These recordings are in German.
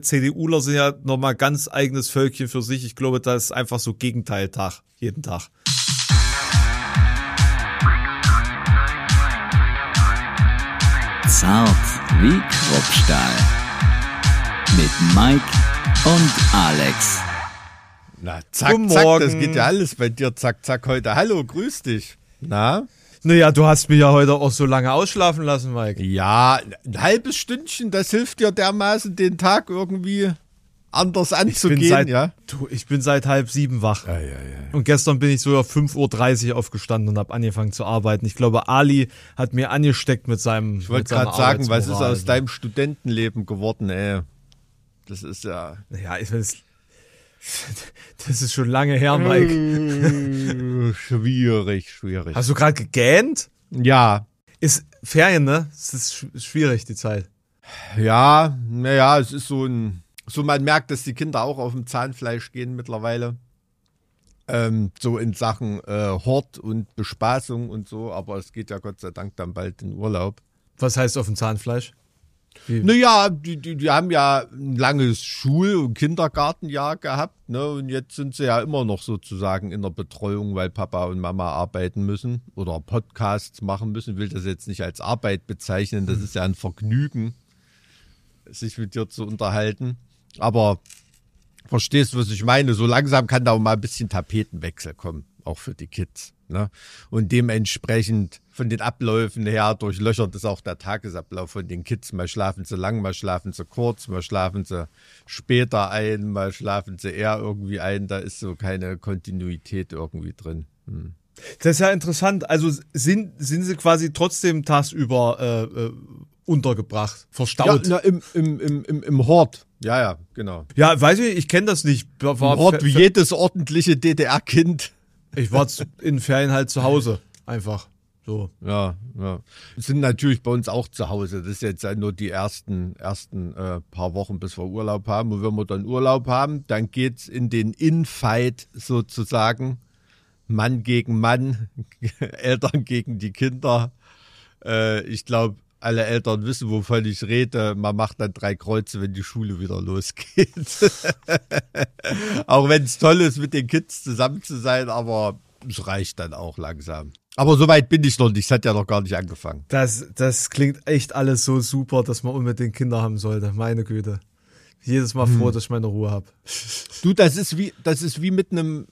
CDUler sind ja nochmal ganz eigenes Völkchen für sich. Ich glaube, das ist einfach so Gegenteiltag, jeden Tag. Zart wie Kruppstahl. Mit Mike und Alex. Na, zack, zack, das geht ja alles bei dir, zack, zack, heute. Hallo, grüß dich. Na? Naja, du hast mich ja heute auch so lange ausschlafen lassen, Mike. Ja, ein halbes Stündchen, das hilft dir dermaßen, den Tag irgendwie anders anzugehen, ja? Ich bin seit 6:30 wach. Ja. Und gestern bin ich so um 5:30 Uhr aufgestanden und habe angefangen zu arbeiten. Ich glaube, Ali hat mir angesteckt mit seinem Ich wollte gerade sagen, was ist aus deinem Studentenleben geworden, ey? Das ist ja... Ja, das ist schon lange her, Mike. Schwierig. Hast du gerade gegähnt? Ja. Ist Ferien, ne? Es ist schwierig, die Zeit. Ja, naja, es ist so man merkt, dass die Kinder auch auf dem Zahnfleisch gehen mittlerweile. So in Sachen Hort und Bespaßung und so, aber es geht ja Gott sei Dank dann bald in Urlaub. Was heißt auf dem Zahnfleisch? Naja, die haben ja ein langes Schul- und Kindergartenjahr gehabt, ne? Und jetzt sind sie ja immer noch sozusagen in der Betreuung, weil Papa und Mama arbeiten müssen oder Podcasts machen müssen. Ich will das jetzt nicht als Arbeit bezeichnen, das ist ja ein Vergnügen, sich mit dir zu unterhalten. Aber verstehst du, was ich meine? So langsam kann da auch mal ein bisschen Tapetenwechsel kommen, auch für die Kids. Ne? Und dementsprechend von den Abläufen her durchlöchert ist auch der Tagesablauf von den Kids. Mal schlafen sie lang, mal schlafen sie kurz, mal schlafen sie später ein, mal schlafen sie eher irgendwie ein. Da ist so keine Kontinuität irgendwie drin. Das ist ja interessant. Also sind sie quasi trotzdem tagsüber untergebracht, verstaut? Ja, im Hort. Ja, genau. Ja, weiß ich kenne das nicht. Im Hort wie jedes ordentliche DDR-Kind. Ich war in Ferien halt zu Hause, einfach so. Ja. Sind natürlich bei uns auch zu Hause. Das ist jetzt nur die ersten paar Wochen, bis wir Urlaub haben. Und wenn wir dann Urlaub haben, dann geht's in den Infight sozusagen. Mann gegen Mann, Eltern gegen die Kinder. Ich glaube, alle Eltern wissen, wovon ich rede. Man macht dann 3 Kreuze, wenn die Schule wieder losgeht. Auch wenn es toll ist, mit den Kids zusammen zu sein, aber es reicht dann auch langsam. Aber so weit bin ich noch nicht. Es hat ja noch gar nicht angefangen. Das klingt echt alles so super, dass man unbedingt Kinder haben sollte. Meine Güte. Jedes Mal froh, dass ich meine Ruhe habe. Du, das ist wie mit einem,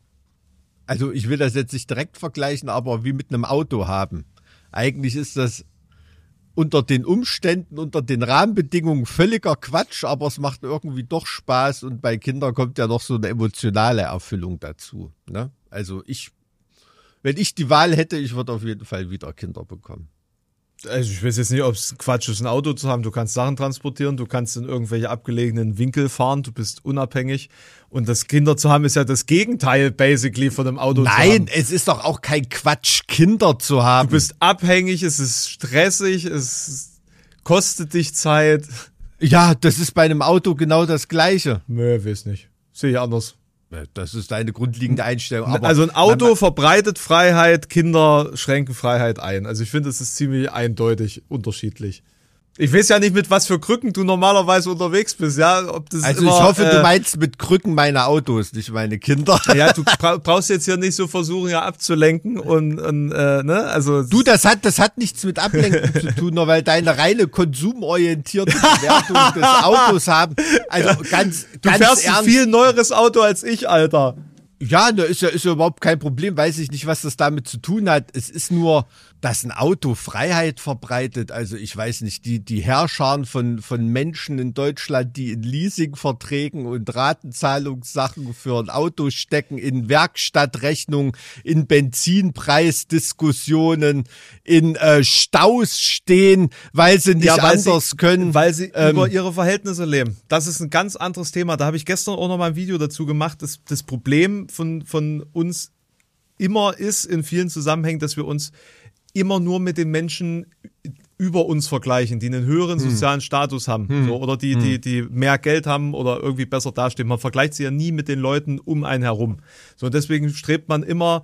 also ich will das jetzt nicht direkt vergleichen, aber wie mit einem Auto haben. Eigentlich ist das unter den Umständen, unter den Rahmenbedingungen völliger Quatsch, aber es macht irgendwie doch Spaß und bei Kindern kommt ja noch so eine emotionale Erfüllung dazu. Ne? Also wenn ich die Wahl hätte, ich würde auf jeden Fall wieder Kinder bekommen. Also ich weiß jetzt nicht, ob es Quatsch ist, ein Auto zu haben. Du kannst Sachen transportieren, du kannst in irgendwelche abgelegenen Winkel fahren, du bist unabhängig. Und das Kinder zu haben ist ja das Gegenteil basically von einem Auto zu haben. Nein, es ist doch auch kein Quatsch, Kinder zu haben. Du bist abhängig, es ist stressig, es kostet dich Zeit. Ja, das ist bei einem Auto genau das Gleiche. Nö, weiß nicht. Sehe ich anders. Das ist deine grundlegende Einstellung. Aber also ein Auto verbreitet Freiheit, Kinder schränken Freiheit ein. Also ich finde, es ist ziemlich eindeutig unterschiedlich. Ich weiß ja nicht, mit was für Krücken du normalerweise unterwegs bist, ja. Ob das also immer, ich hoffe, du meinst mit Krücken meine Autos, nicht meine Kinder. Ja, du brauchst jetzt hier nicht so versuchen, ja abzulenken und ne, also. Du, das hat nichts mit Ablenken zu tun, nur weil deine reine konsumorientierte Bewertung des Autos haben. Also ganz Du fährst ein viel neueres Auto als ich, Alter. Ja, da ist ja überhaupt kein Problem, weiß ich nicht, was das damit zu tun hat. Es ist nur, dass ein Auto Freiheit verbreitet. Also ich weiß nicht, die Herrscharen von Menschen in Deutschland, die in Leasingverträgen und Ratenzahlungssachen für ein Auto stecken, in Werkstattrechnungen, in Benzinpreisdiskussionen, in Staus stehen, weil sie nicht anders können. Weil sie über ihre Verhältnisse leben. Das ist ein ganz anderes Thema. Da habe ich gestern auch noch mal ein Video dazu gemacht. Das Problem von uns immer ist in vielen Zusammenhängen, dass wir uns immer nur mit den Menschen über uns vergleichen, die einen höheren sozialen Status haben, so, oder die mehr Geld haben oder irgendwie besser dastehen. Man vergleicht sie ja nie mit den Leuten um einen herum. So, deswegen strebt man immer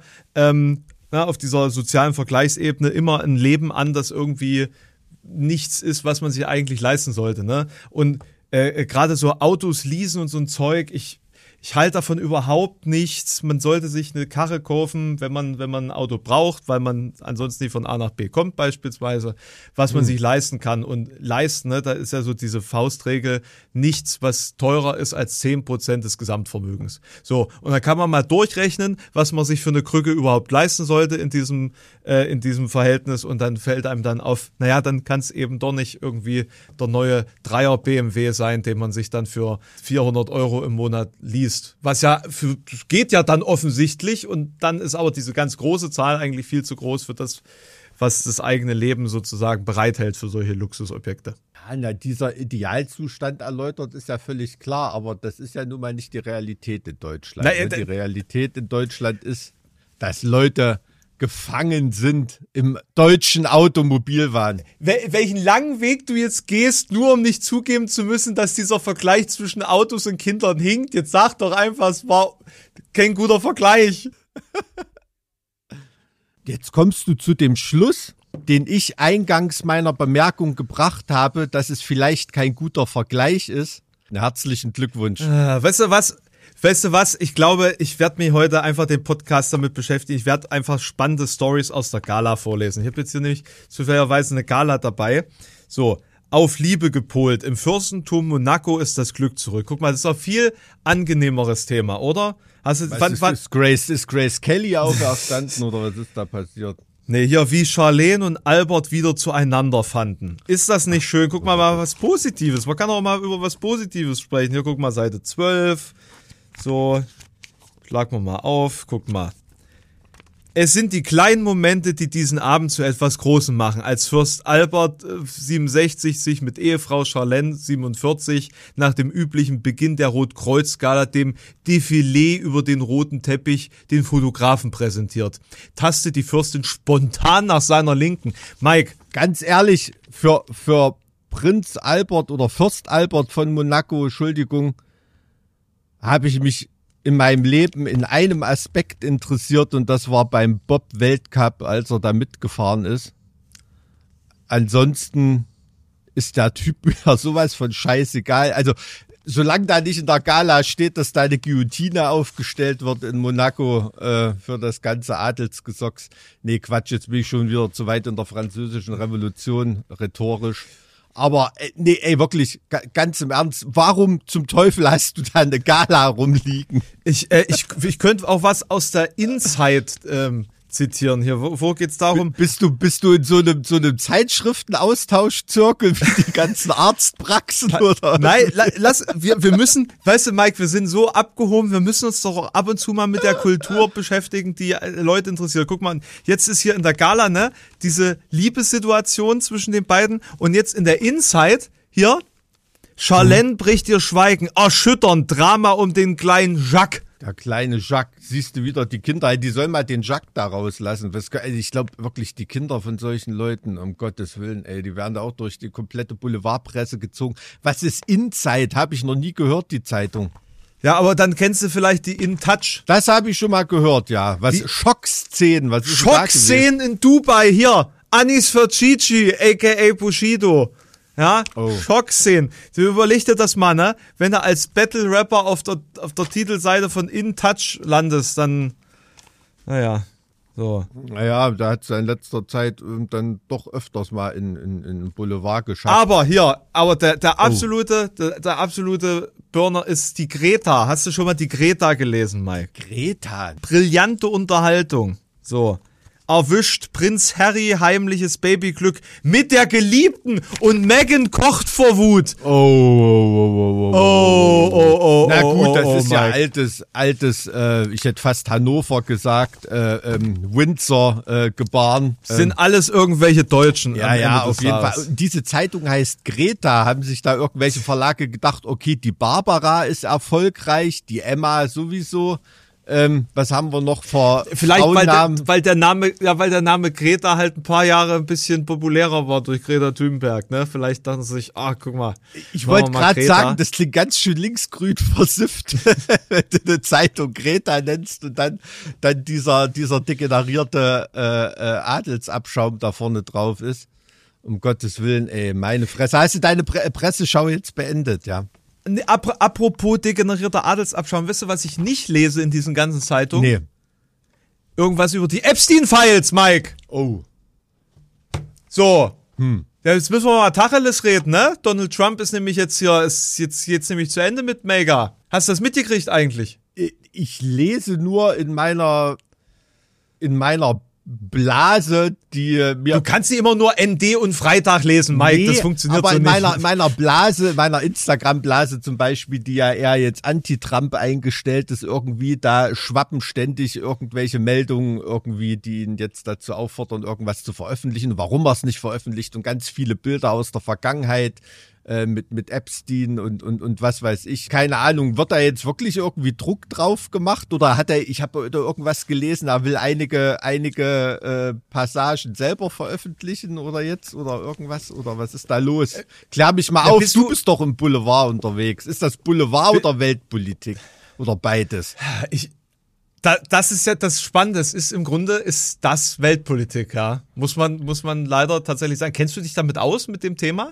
auf dieser sozialen Vergleichsebene immer ein Leben an, das irgendwie nichts ist, was man sich eigentlich leisten sollte. Ne? Und gerade so Autos leasen und so ein Zeug, ich halte davon überhaupt nichts. Man sollte sich eine Karre kaufen, wenn man ein Auto braucht, weil man ansonsten nicht von A nach B kommt beispielsweise, was man sich leisten kann. Und leisten, ne, da ist ja so diese Faustregel, nichts, was teurer ist als 10% des Gesamtvermögens. So, und dann kann man mal durchrechnen, was man sich für eine Krücke überhaupt leisten sollte in diesem Verhältnis, und dann fällt einem dann auf, naja, dann kann es eben doch nicht irgendwie der neue 3er BMW sein, den man sich dann für 400 € im Monat liest. Was ja geht ja dann offensichtlich, und dann ist aber diese ganz große Zahl eigentlich viel zu groß für das, was das eigene Leben sozusagen bereithält für solche Luxusobjekte. Ja, na, dieser Idealzustand erläutert ist ja völlig klar, aber das ist ja nun mal nicht die Realität in Deutschland. Die Realität in Deutschland ist, dass Leute gefangen sind im deutschen Automobilwahn. Welchen langen Weg du jetzt gehst, nur um nicht zugeben zu müssen, dass dieser Vergleich zwischen Autos und Kindern hinkt. Jetzt sag doch einfach, es war kein guter Vergleich. Jetzt kommst du zu dem Schluss, den ich eingangs meiner Bemerkung gebracht habe, dass es vielleicht kein guter Vergleich ist. Herzlichen Glückwunsch. Weißt du was? Ich glaube, ich werde mich heute einfach den Podcast damit beschäftigen. Ich werde einfach spannende Stories aus der Gala vorlesen. Ich habe jetzt hier nämlich zufälligerweise eine Gala dabei. So, auf Liebe gepolt. Im Fürstentum Monaco ist das Glück zurück. Guck mal, das ist ein viel angenehmeres Thema, oder? Ist Grace Kelly auferstanden oder was ist da passiert? Nee, hier, wie Charlene und Albert wieder zueinander fanden. Ist das nicht schön? Guck mal was Positives. Man kann auch mal über was Positives sprechen. Hier, guck mal, Seite 12. So, schlagen wir mal auf, guck mal. Es sind die kleinen Momente, die diesen Abend zu etwas Großem machen. Als Fürst Albert 67 sich mit Ehefrau Charlene 47 nach dem üblichen Beginn der Rotkreuz-Gala, dem Defilé über den roten Teppich, den Fotografen präsentiert, tastet die Fürstin spontan nach seiner Linken. Mike, ganz ehrlich, für Prinz Albert oder Fürst Albert von Monaco, Entschuldigung, habe ich mich in meinem Leben in einem Aspekt interessiert, und das war beim Bob-Weltcup, als er da mitgefahren ist. Ansonsten ist der Typ ja sowas von scheißegal. Also, solange da nicht in der Gala steht, dass da eine Guillotine aufgestellt wird in Monaco für das ganze Adelsgesocks. Nee, Quatsch, jetzt bin ich schon wieder zu weit in der französischen Revolution, rhetorisch. Aber nee, ey, wirklich, ganz im Ernst, warum zum Teufel hast du da eine Gala rumliegen? Ich könnte auch was aus der Inside zitieren hier. Wo geht's darum? Bist du in so einem Zeitschriftenaustauschzirkel wie die ganzen Arztpraxen oder? Nein, wir müssen, weißt du, Mike, wir sind so abgehoben, wir müssen uns doch auch ab und zu mal mit der Kultur beschäftigen, die Leute interessiert. Guck mal, jetzt ist hier in der Gala, ne, diese Liebessituation zwischen den beiden, und jetzt in der Inside hier, Charlene bricht ihr Schweigen, erschütternd, Drama um den kleinen Jacques. Der kleine Jacques, siehst du wieder, die Kinder, die sollen mal den Jacques da rauslassen. Ich glaube wirklich, die Kinder von solchen Leuten, um Gottes Willen, ey, die werden da auch durch die komplette Boulevardpresse gezogen. Was ist Inside? Habe ich noch nie gehört, die Zeitung. Ja, aber dann kennst du vielleicht die In Touch. Das habe ich schon mal gehört, ja. Schockszenen, was ist Schockszenen in Dubai, hier. Anis Ferchichi, a.k.a. Bushido. Ja, Schockszenen. Du überleg dir das mal, ne? Wenn du als Battle-Rapper auf der Titelseite von In Touch landest, dann, naja, so. Naja, da hat es in letzter Zeit dann doch öfters mal in Boulevard geschafft. Aber der absolute Burner ist die Greta. Hast du schon mal die Greta gelesen, Mike? Greta? Brillante Unterhaltung. So. Erwischt Prinz Harry heimliches Babyglück mit der Geliebten und Meghan kocht vor Wut. Na gut, das ist ja altes, ich hätte fast Hannover gesagt, Windsor Gebaren. Sind alles irgendwelche Deutschen. Ja, auf jeden Fall. Diese Zeitung heißt Greta. Haben sich da irgendwelche Verlage gedacht, okay, die Barbara ist erfolgreich, die Emma sowieso. Was haben wir noch vor vielleicht weil der Name Greta halt ein paar Jahre ein bisschen populärer war durch Greta Thunberg, ne? Vielleicht dachten sie sich, guck mal. Ich wollte gerade sagen, das klingt ganz schön linksgrün versifft, wenn du eine Zeitung Greta nennst und dann dieser degenerierte Adelsabschaum da vorne drauf ist. Um Gottes Willen, ey, meine Fresse. Hast du deine Presseschau jetzt beendet, ja? Apropos degenerierter Adelsabschaum, weißt du, was ich nicht lese in diesen ganzen Zeitungen? Nee. Irgendwas über die Epstein-Files, Mike. Oh. So. Ja, jetzt müssen wir mal Tacheles reden, ne? Donald Trump ist nämlich jetzt nämlich zu Ende mit Mega. Hast du das mitgekriegt eigentlich? Ich lese nur in meiner Blase, die mir... Du kannst sie immer nur ND und Freitag lesen, Mike, Nee, das funktioniert aber so in nicht. meiner Blase, meiner Instagram-Blase zum Beispiel, die ja eher jetzt anti-Trump eingestellt ist irgendwie, da schwappen ständig irgendwelche Meldungen irgendwie, die ihn jetzt dazu auffordern, irgendwas zu veröffentlichen, warum er es nicht veröffentlicht und ganz viele Bilder aus der Vergangenheit mit Epstein und was weiß ich. Keine Ahnung, wird da jetzt wirklich irgendwie Druck drauf gemacht oder ich habe irgendwas gelesen, er will einige Passagen selber veröffentlichen oder irgendwas oder was ist da los? Klär mich mal auf, du bist doch im Boulevard unterwegs. Ist das Boulevard oder Weltpolitik oder beides? Das ist ja das Spannende. Im Grunde ist das Weltpolitik, ja. Muss man leider tatsächlich sagen. Kennst du dich damit aus mit dem Thema?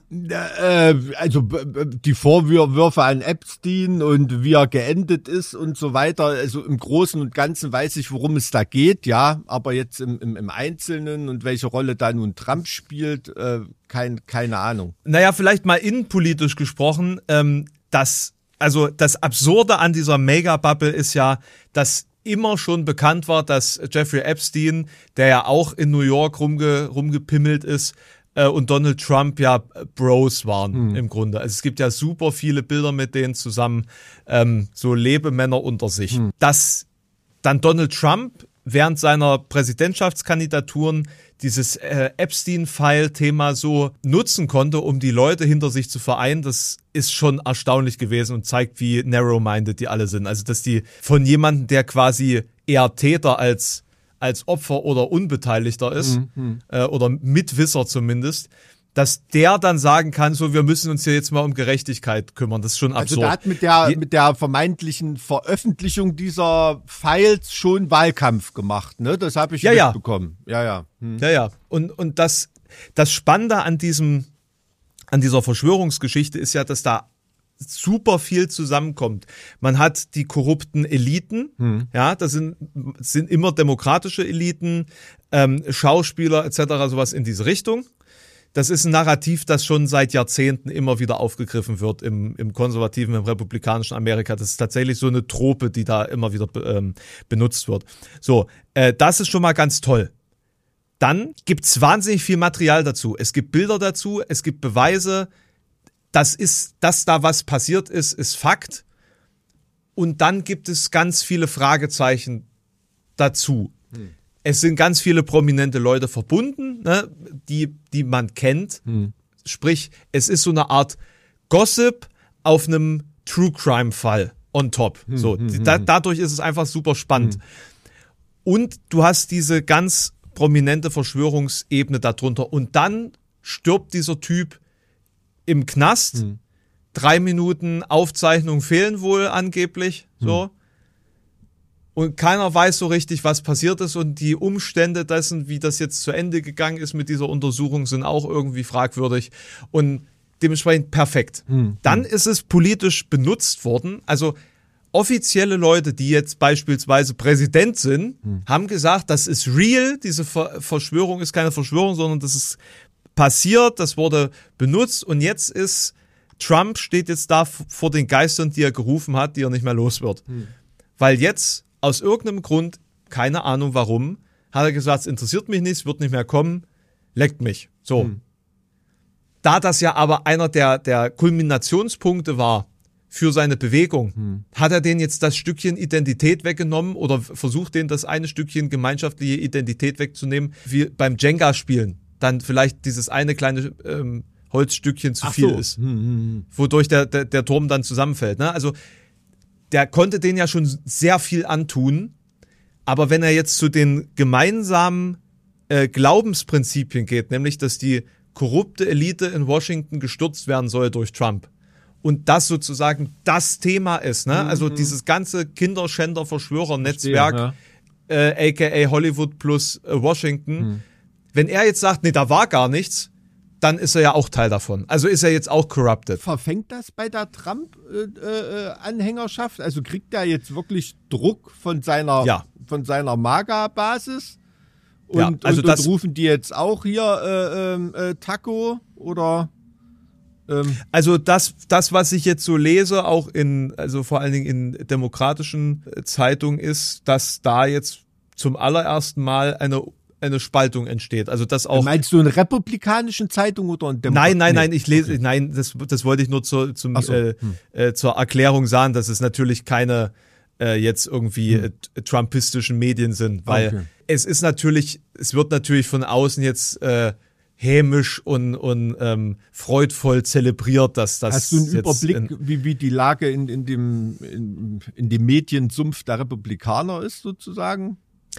Also die Vorwürfe an Epstein und wie er geendet ist und so weiter. Also im Großen und Ganzen weiß ich, worum es da geht, ja. Aber jetzt im Einzelnen und welche Rolle da nun Trump spielt, keine Ahnung. Naja, vielleicht mal innenpolitisch gesprochen. Das Absurde an dieser Mega-Bubble ist ja, dass immer schon bekannt war, dass Jeffrey Epstein, der ja auch in New York rumgepimmelt ist, und Donald Trump ja Bros waren im Grunde. Also es gibt ja super viele Bilder mit denen zusammen, so Lebemänner unter sich. Dass dann Donald Trump während seiner Präsidentschaftskandidaturen dieses Epstein-File-Thema so nutzen konnte, um die Leute hinter sich zu vereinen, das ist schon erstaunlich gewesen und zeigt, wie narrow-minded die alle sind. Also, dass die von jemandem, der quasi eher Täter als Opfer oder Unbeteiligter ist, oder Mitwisser zumindest, dass der dann sagen kann, so, wir müssen uns hier jetzt mal um Gerechtigkeit kümmern. Das ist schon absurd. Also da hat mit der vermeintlichen Veröffentlichung dieser Files schon Wahlkampf gemacht, ne? Das habe ich mitbekommen. Ja. Ja. Und das Spannende an dieser Verschwörungsgeschichte ist ja, dass da super viel zusammenkommt. Man hat die korrupten Eliten, ja, das sind immer demokratische Eliten, Schauspieler etc., sowas in diese Richtung. Das ist ein Narrativ, das schon seit Jahrzehnten immer wieder aufgegriffen wird im konservativen, im republikanischen Amerika. Das ist tatsächlich so eine Trope, die da immer wieder benutzt wird. So, das ist schon mal ganz toll. Dann gibt's wahnsinnig viel Material dazu. Es gibt Bilder dazu, es gibt Beweise. Dass da was passiert ist Fakt. Und dann gibt es ganz viele Fragezeichen dazu. Es sind ganz viele prominente Leute verbunden, ne, die man kennt. Sprich, es ist so eine Art Gossip auf einem True-Crime-Fall on top. Dadurch ist es einfach super spannend. Und du hast diese ganz prominente Verschwörungsebene darunter. Und dann stirbt dieser Typ im Knast. 3 Minuten Aufzeichnung fehlen wohl angeblich. So. Und keiner weiß so richtig, was passiert ist und die Umstände dessen, wie das jetzt zu Ende gegangen ist mit dieser Untersuchung, sind auch irgendwie fragwürdig und dementsprechend perfekt. Dann ist es politisch benutzt worden. Also offizielle Leute, die jetzt beispielsweise Präsident sind, haben gesagt, das ist real, diese Verschwörung ist keine Verschwörung, sondern das ist passiert, das wurde benutzt und jetzt ist Trump steht jetzt da vor den Geistern, die er gerufen hat, die er nicht mehr los wird. Weil jetzt aus irgendeinem Grund, keine Ahnung warum, hat er gesagt, es interessiert mich nicht, es wird nicht mehr kommen, leckt mich. So. Da das ja aber einer der Kulminationspunkte war für seine Bewegung, hat er denen jetzt das Stückchen Identität weggenommen oder versucht denen das eine Stückchen gemeinschaftliche Identität wegzunehmen, wie beim Jenga-Spielen. Dann vielleicht dieses eine kleine Holzstückchen zu viel ist, wodurch der Turm dann zusammenfällt. Ne? Also der konnte denen ja schon sehr viel antun, aber wenn er jetzt zu den gemeinsamen Glaubensprinzipien geht, nämlich, dass die korrupte Elite in Washington gestürzt werden soll durch Trump und das sozusagen das Thema ist, ne? Also dieses ganze Kinderschänder-Verschwörer-Netzwerk, aka Hollywood plus Washington, wenn er jetzt sagt, nee, da war gar nichts, dann ist er ja auch Teil davon. Also ist er jetzt auch corrupted. Verfängt das bei der Trump-Anhängerschaft? Also kriegt er jetzt wirklich Druck von seiner MAGA-Basis? Und rufen die jetzt auch hier Taco oder? Also das, was ich jetzt so lese, auch vor allen Dingen in demokratischen Zeitungen, ist, dass da jetzt zum allerersten Mal eine Spaltung entsteht. Also das auch. Meinst du in republikanischen Zeitungen oder in demokratischen? Nein, ich lese, okay. Das wollte ich nur zur Erklärung sagen, dass es natürlich keine jetzt irgendwie trumpistischen Medien sind, weil es wird natürlich von außen jetzt hämisch und freudvoll zelebriert, dass das. Hast du einen Überblick, wie die Lage in dem Mediensumpf der Republikaner ist, sozusagen?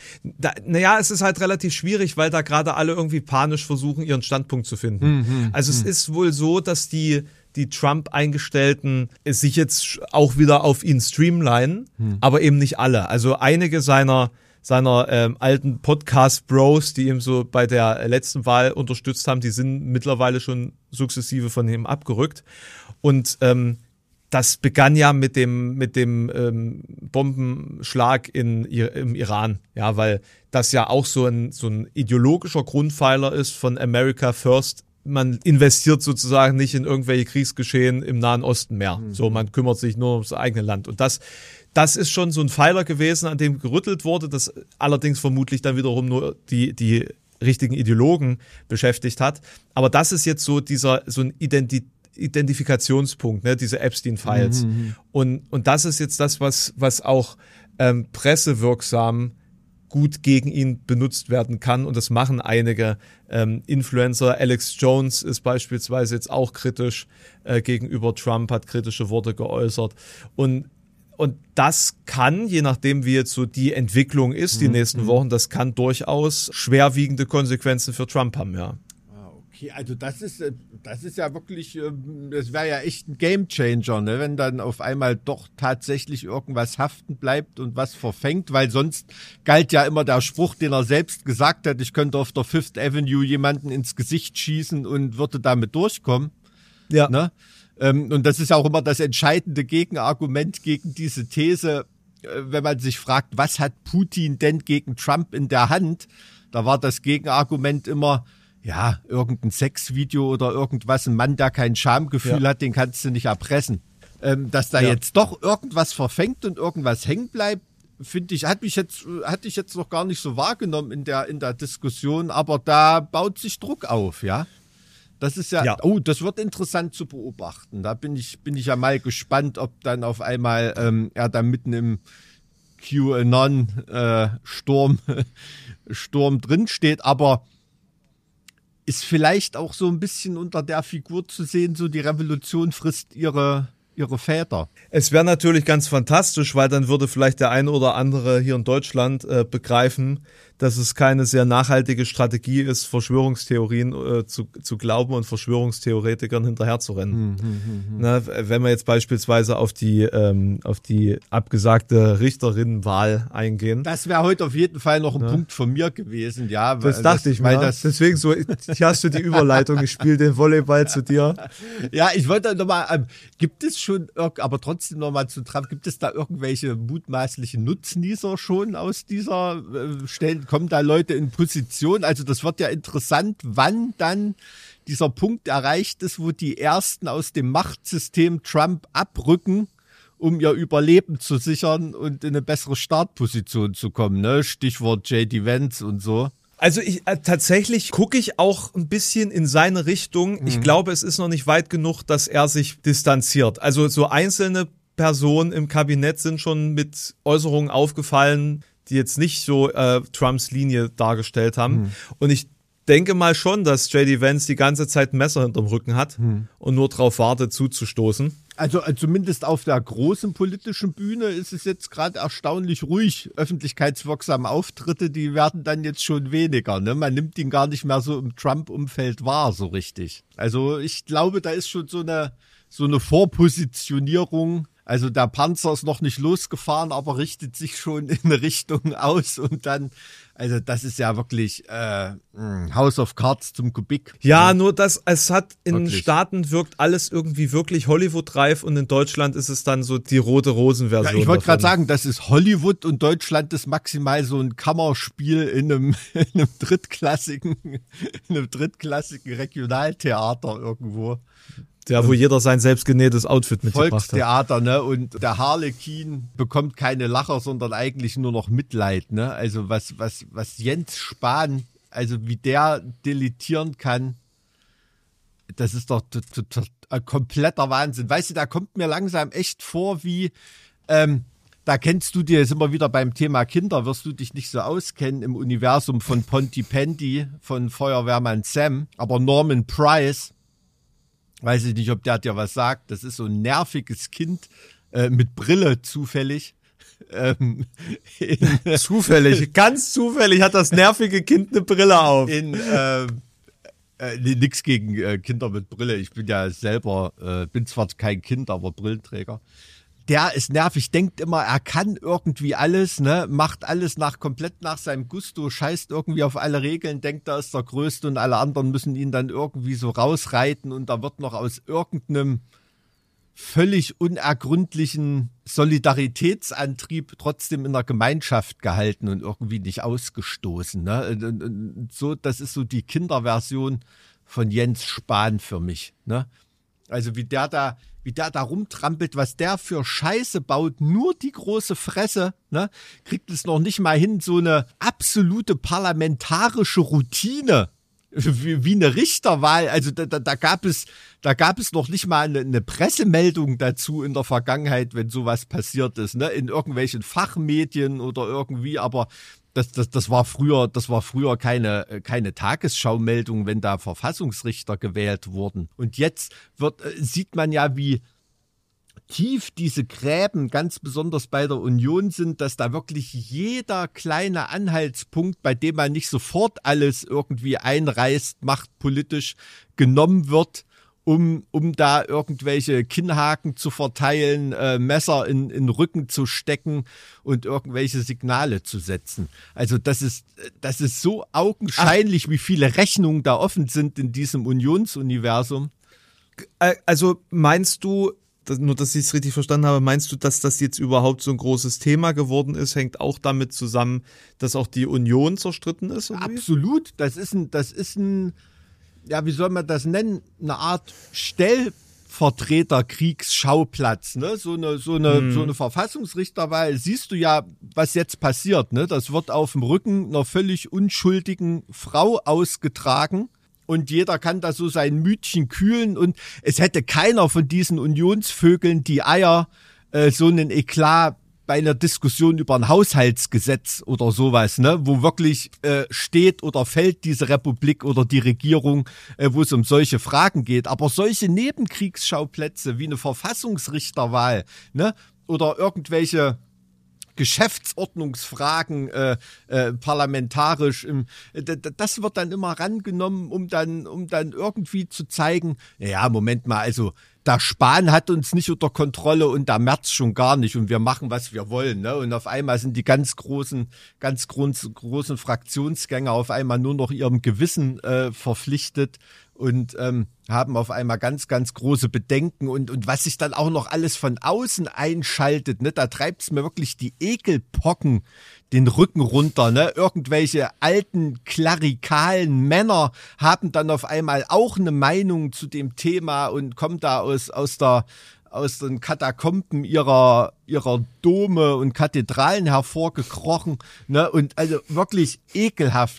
Es ist halt relativ schwierig, weil da gerade alle irgendwie panisch versuchen, ihren Standpunkt zu finden. Es ist wohl so, dass die Trump-Eingestellten sich jetzt auch wieder auf ihn streamlinen, aber eben nicht alle. Also einige seiner alten Podcast-Bros, die ihm so bei der letzten Wahl unterstützt haben, die sind mittlerweile schon sukzessive von ihm abgerückt. Und das begann ja mit dem Bombenschlag im Iran, ja, weil das ja auch so ein ideologischer Grundpfeiler ist von America First. Man investiert sozusagen nicht in irgendwelche Kriegsgeschehen im Nahen Osten mehr. So, man kümmert sich nur ums eigene Land. Und das ist schon so ein Pfeiler gewesen, an dem gerüttelt wurde, das allerdings vermutlich dann wiederum nur die richtigen Ideologen beschäftigt hat. Aber das ist jetzt so ein Identifikationspunkt, ne, diese Epstein-Files. Und das ist jetzt das, was auch pressewirksam gut gegen ihn benutzt werden kann. Und das machen einige Influencer. Alex Jones ist beispielsweise jetzt auch kritisch gegenüber Trump, hat kritische Worte geäußert. Und das kann, je nachdem wie jetzt so die Entwicklung ist, die nächsten Wochen, das kann durchaus schwerwiegende Konsequenzen für Trump haben, ja. Okay, also das ist ja wirklich, das wäre ja echt ein Gamechanger, ne? Wenn dann auf einmal doch tatsächlich irgendwas haften bleibt und was verfängt, weil sonst galt ja immer der Spruch, den er selbst gesagt hat, ich könnte auf der Fifth Avenue jemanden ins Gesicht schießen und würde damit durchkommen. Ja. Ne? Und das ist auch immer das entscheidende Gegenargument gegen diese These, wenn man sich fragt, was hat Putin denn gegen Trump in der Hand? Da war das Gegenargument immer, ja, irgendein Sexvideo oder irgendwas, ein Mann, der kein Schamgefühl hat, den kannst du nicht erpressen. Dass da jetzt doch irgendwas verfängt und irgendwas hängen bleibt, finde ich, hatte ich jetzt noch gar nicht so wahrgenommen in der Diskussion, aber da baut sich Druck auf, ja. Das ist ja, das wird interessant zu beobachten. Da bin ich ja mal gespannt, ob dann auf einmal er da mitten im QAnon-Sturm drin steht, aber ist vielleicht auch so ein bisschen unter der Figur zu sehen, so die Revolution frisst ihre Väter. Es wäre natürlich ganz fantastisch, weil dann würde vielleicht der eine oder andere hier in Deutschland begreifen, dass es keine sehr nachhaltige Strategie ist, Verschwörungstheorien zu glauben und Verschwörungstheoretikern hinterherzurennen. Wenn wir jetzt beispielsweise auf die abgesagte Richterinnenwahl eingehen. Das wäre heute auf jeden Fall noch ein Punkt von mir gewesen, ja. Das dachte ich mir. Deswegen so, hier hast du die Überleitung, ich spiele den Volleyball zu dir. Ja, ich wollte nochmal, gibt es schon, aber trotzdem nochmal zu Trump, gibt es da irgendwelche mutmaßlichen Nutznießer schon aus dieser Stellen? Kommen da Leute in Position? Also das wird ja interessant, wann dann dieser Punkt erreicht ist, wo die Ersten aus dem Machtsystem Trump abrücken, um ihr Überleben zu sichern und in eine bessere Startposition zu kommen. Ne? Stichwort J.D. Vance und so. Also tatsächlich gucke ich auch ein bisschen in seine Richtung. Ich glaube, es ist noch nicht weit genug, dass er sich distanziert. Also so einzelne Personen im Kabinett sind schon mit Äußerungen aufgefallen, die jetzt nicht so Trumps Linie dargestellt haben. Und ich denke mal schon, dass J.D. Vance die ganze Zeit ein Messer hinterm Rücken hat und nur darauf wartet, zuzustoßen. Also zumindest auf der großen politischen Bühne ist es jetzt gerade erstaunlich ruhig. Öffentlichkeitswirksame Auftritte, die werden dann jetzt schon weniger. Ne? Man nimmt ihn gar nicht mehr so im Trump-Umfeld wahr, so richtig. Also ich glaube, da ist schon so eine Vorpositionierung Also der Panzer ist noch nicht losgefahren, aber richtet sich schon in eine Richtung aus und dann, also das ist ja wirklich House of Cards zum Kubik. Ja, nur dass es hat in Wirklich. Staaten wirkt alles irgendwie wirklich Hollywood-reif und in Deutschland ist es dann so die rote Rosen-Version. Ja, ich wollte gerade davon. sagen, das ist Hollywood und Deutschland ist maximal so ein Kammerspiel in einem drittklassigen Regionaltheater irgendwo. Ja, wo jeder sein selbstgenähtes Outfit mitgebracht hat. Volkstheater, ne? Und der Harlekin bekommt keine Lacher, sondern eigentlich nur noch Mitleid, ne? Also was Jens Spahn, also wie der deletieren kann, das ist doch ein kompletter Wahnsinn. Weißt du, da kommt mir langsam echt vor wie, da kennst du dir, jetzt immer wieder beim Thema Kinder, wirst du dich nicht so auskennen im Universum von Pontypandy, von Feuerwehrmann Sam, aber Norman Price, weiß ich nicht, ob der dir was sagt. Das ist so ein nerviges Kind mit Brille zufällig. Zufällig, ganz zufällig hat das nervige Kind eine Brille auf. Nix gegen Kinder mit Brille. Ich bin ja selber, bin zwar kein Kind, aber Brillenträger. Der ist nervig, denkt immer, er kann irgendwie alles, ne, macht alles komplett nach seinem Gusto, scheißt irgendwie auf alle Regeln, denkt, er ist der Größte und alle anderen müssen ihn dann irgendwie so rausreiten und da wird noch aus irgendeinem völlig unergründlichen Solidaritätsantrieb trotzdem in der Gemeinschaft gehalten und irgendwie nicht ausgestoßen, ne? Und so, das ist so die Kinderversion von Jens Spahn für mich, ne? Also wie der da rumtrampelt, was der für Scheiße baut, nur die große Fresse, ne, kriegt es noch nicht mal hin, so eine absolute parlamentarische Routine, wie eine Richterwahl. Also da gab es noch nicht mal eine Pressemeldung dazu in der Vergangenheit, wenn sowas passiert ist, ne, in irgendwelchen Fachmedien oder irgendwie, aber das war früher keine Tagesschau-Meldung, wenn da Verfassungsrichter gewählt wurden. Und jetzt sieht man ja, wie tief diese Gräben ganz besonders bei der Union sind, dass da wirklich jeder kleine Anhaltspunkt, bei dem man nicht sofort alles irgendwie einreißt, machtpolitisch genommen wird, um da irgendwelche Kinnhaken zu verteilen, Messer in Rücken zu stecken und irgendwelche Signale zu setzen. Also das ist so augenscheinlich, wie viele Rechnungen da offen sind in diesem Unionsuniversum. Also meinst du, nur dass ich es richtig verstanden habe, meinst du, dass das jetzt überhaupt so ein großes Thema geworden ist, hängt auch damit zusammen, dass auch die Union zerstritten ist? Irgendwie? Absolut, das ist ein ja, wie soll man das nennen? Eine Art Stellvertreterkriegsschauplatz, ne? So eine Verfassungsrichterwahl. Siehst du ja, was jetzt passiert, ne? Das wird auf dem Rücken einer völlig unschuldigen Frau ausgetragen. Und jeder kann da so sein Mütchen kühlen und es hätte keiner von diesen Unionsvögeln die Eier, so einen Eklat bei einer Diskussion über ein Haushaltsgesetz oder sowas, ne, wo wirklich steht oder fällt diese Republik oder die Regierung, wo es um solche Fragen geht. Aber solche Nebenkriegsschauplätze wie eine Verfassungsrichterwahl, ne, oder irgendwelche Geschäftsordnungsfragen parlamentarisch, das wird dann immer rangenommen, um dann irgendwie zu zeigen, ja, Moment mal, also der Spahn hat uns nicht unter Kontrolle und der Merz schon gar nicht und wir machen, was wir wollen, ne? Und auf einmal sind die ganz großen Fraktionsgänger auf einmal nur noch ihrem Gewissen verpflichtet und haben auf einmal ganz, ganz große Bedenken und was sich dann auch noch alles von außen einschaltet, ne, da treibt es mir wirklich die Ekelpocken den Rücken runter, ne, irgendwelche alten klerikalen Männer haben dann auf einmal auch eine Meinung zu dem Thema und kommen da aus den Katakomben ihrer Dome und Kathedralen hervorgekrochen, ne, und also wirklich ekelhaft.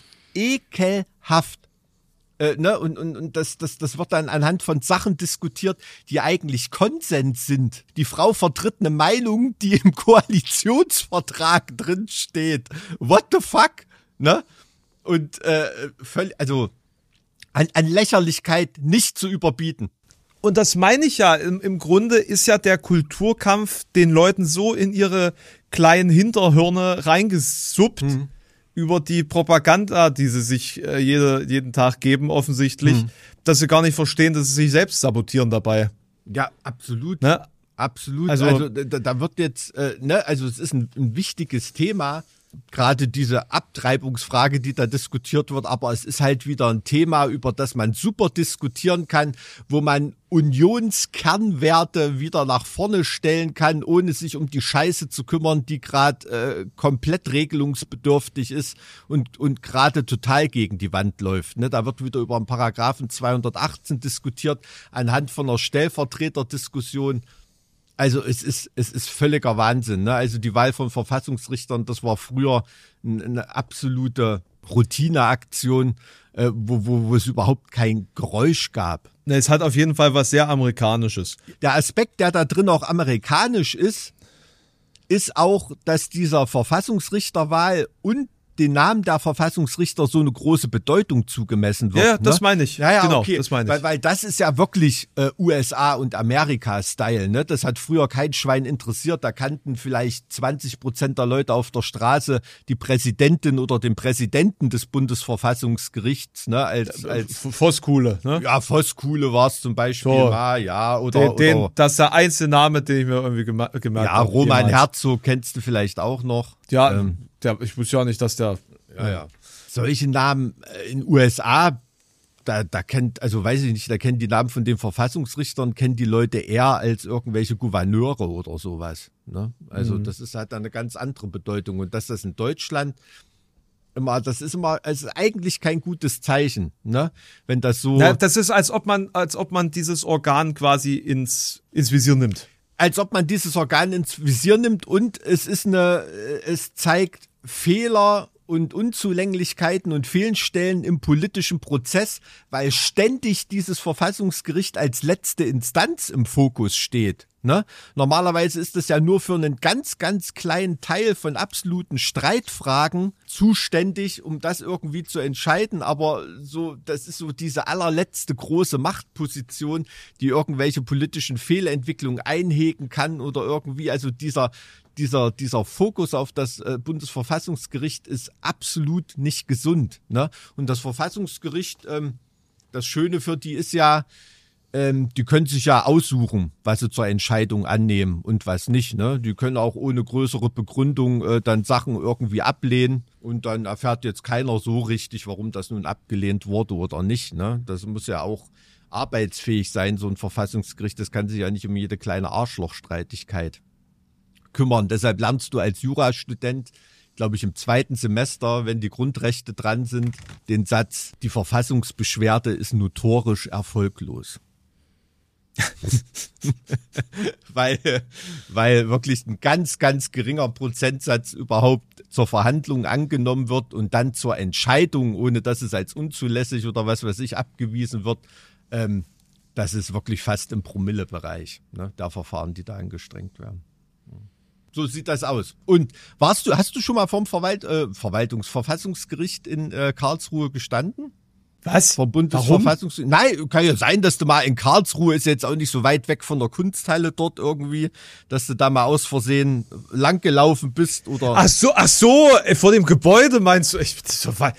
Ne, und das wird dann anhand von Sachen diskutiert, die eigentlich Konsens sind. Die Frau vertritt eine Meinung, die im Koalitionsvertrag drin steht. What the fuck? Ne? Und also an Lächerlichkeit nicht zu überbieten. Und das meine ich ja, im Grunde ist ja der Kulturkampf den Leuten so in ihre kleinen Hinterhirne reingesuppt, über die Propaganda, die sie sich jeden Tag geben, offensichtlich, dass sie gar nicht verstehen, dass sie sich selbst sabotieren dabei. Ja, absolut. Ne? Absolut. Also da wird jetzt, also es ist ein wichtiges Thema, gerade diese Abtreibungsfrage, die da diskutiert wird, aber es ist halt wieder ein Thema, über das man super diskutieren kann, wo man Unionskernwerte wieder nach vorne stellen kann, ohne sich um die Scheiße zu kümmern, die gerade komplett regelungsbedürftig ist und gerade total gegen die Wand läuft. Ne? Da wird wieder über einen Paragraphen 218 diskutiert, anhand von einer Stellvertreterdiskussion. Also es ist völliger Wahnsinn. Ne? Also die Wahl von Verfassungsrichtern, das war früher eine absolute Routineaktion, wo es überhaupt kein Geräusch gab. Es hat auf jeden Fall was sehr Amerikanisches. Der Aspekt, der da drin auch amerikanisch ist auch, dass dieser Verfassungsrichterwahl und den Namen der Verfassungsrichter so eine große Bedeutung zugemessen wird. Ja, das meine ich. Ja, genau, okay. Das meine ich. Weil das ist ja wirklich USA und Amerika-Style. Ne? Das hat früher kein Schwein interessiert. Da kannten vielleicht 20% der Leute auf der Straße die Präsidentin oder den Präsidenten des Bundesverfassungsgerichts. Ne? Als Voskuhle. Ne? Ja, Voskuhle war es zum Beispiel So. mal. Ja, oder das ist der einzige Name, den ich mir irgendwie gemerkt habe. Ja, Roman Herzog kennst du vielleicht auch noch. Ja, ich wusste ja nicht, dass der... Ja. Solche Namen in USA, da kennt, also weiß ich nicht, da kennen die Namen von den Verfassungsrichtern, kennen die Leute eher als irgendwelche Gouverneure oder sowas. Ne? Also das ist halt eine ganz andere Bedeutung. Und dass das in Deutschland es ist eigentlich kein gutes Zeichen, ne? Wenn das so... Ja, das ist, als ob man dieses Organ quasi ins Visier nimmt. Als ob man dieses Organ ins Visier nimmt und es zeigt Fehler und Unzulänglichkeiten und Fehlstellen im politischen Prozess, weil ständig dieses Verfassungsgericht als letzte Instanz im Fokus steht. Ne? Normalerweise ist es ja nur für einen ganz, ganz kleinen Teil von absoluten Streitfragen zuständig, um das irgendwie zu entscheiden. Aber das ist so diese allerletzte große Machtposition, die irgendwelche politischen Fehlentwicklungen einhegen kann oder irgendwie, also dieser Fokus auf das Bundesverfassungsgericht ist absolut nicht gesund. Ne? Und das Verfassungsgericht, das Schöne für die ist ja, die können sich ja aussuchen, was sie zur Entscheidung annehmen und was nicht. Ne? Die können auch ohne größere Begründung dann Sachen irgendwie ablehnen und dann erfährt jetzt keiner so richtig, warum das nun abgelehnt wurde oder nicht. Ne? Das muss ja auch arbeitsfähig sein, so ein Verfassungsgericht. Das kann sich ja nicht um jede kleine Arschlochstreitigkeit kümmern. Deshalb lernst du als Jurastudent, glaube ich, im 2. Semester, wenn die Grundrechte dran sind, den Satz, die Verfassungsbeschwerde ist notorisch erfolglos. weil wirklich ein ganz, ganz geringer Prozentsatz überhaupt zur Verhandlung angenommen wird und dann zur Entscheidung, ohne dass es als unzulässig oder was weiß ich abgewiesen wird, das ist wirklich fast im Promillebereich, ne, der Verfahren, die da angestrengt werden. So sieht das aus. Und hast du schon mal vom Verfassungsgericht in Karlsruhe gestanden? Was? Vom Bundesverfassungsgericht? Nein, kann ja sein, dass du mal in Karlsruhe, ist jetzt auch nicht so weit weg von der Kunsthalle dort irgendwie, dass du da mal aus Versehen langgelaufen bist oder. Ach so, vor dem Gebäude meinst du? Ich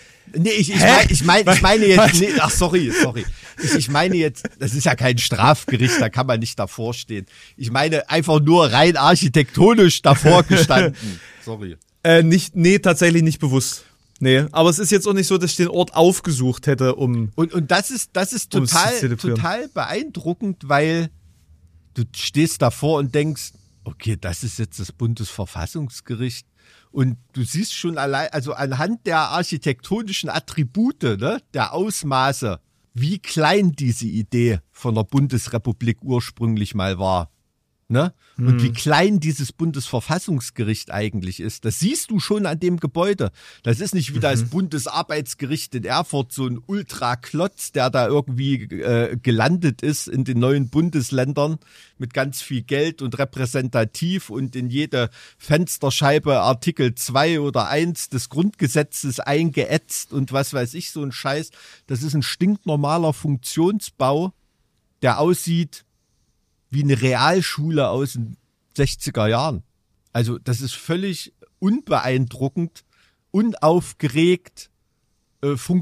meine jetzt, nee, ach sorry. Ich meine jetzt, das ist ja kein Strafgericht, da kann man nicht davor stehen. Ich meine einfach nur rein architektonisch davor gestanden. Sorry. Tatsächlich nicht bewusst. Nee, aber es ist jetzt auch nicht so, dass ich den Ort aufgesucht hätte, um. Und das ist total beeindruckend, weil du stehst davor und denkst, okay, das ist jetzt das Bundesverfassungsgericht. Und du siehst schon allein, also anhand der architektonischen Attribute, ne, der Ausmaße, wie klein diese Idee von der Bundesrepublik ursprünglich mal war. Ne? Und wie klein dieses Bundesverfassungsgericht eigentlich ist. Das siehst du schon an dem Gebäude. Das ist nicht wie das Bundesarbeitsgericht in Erfurt, so ein Ultraklotz, der da irgendwie gelandet ist in den neuen Bundesländern mit ganz viel Geld und repräsentativ und in jede Fensterscheibe Artikel 2 oder 1 des Grundgesetzes eingeätzt und was weiß ich, so ein Scheiß. Das ist ein stinknormaler Funktionsbau, der aussieht wie eine Realschule aus den 60er Jahren. Also das ist völlig unbeeindruckend, unaufgeregt,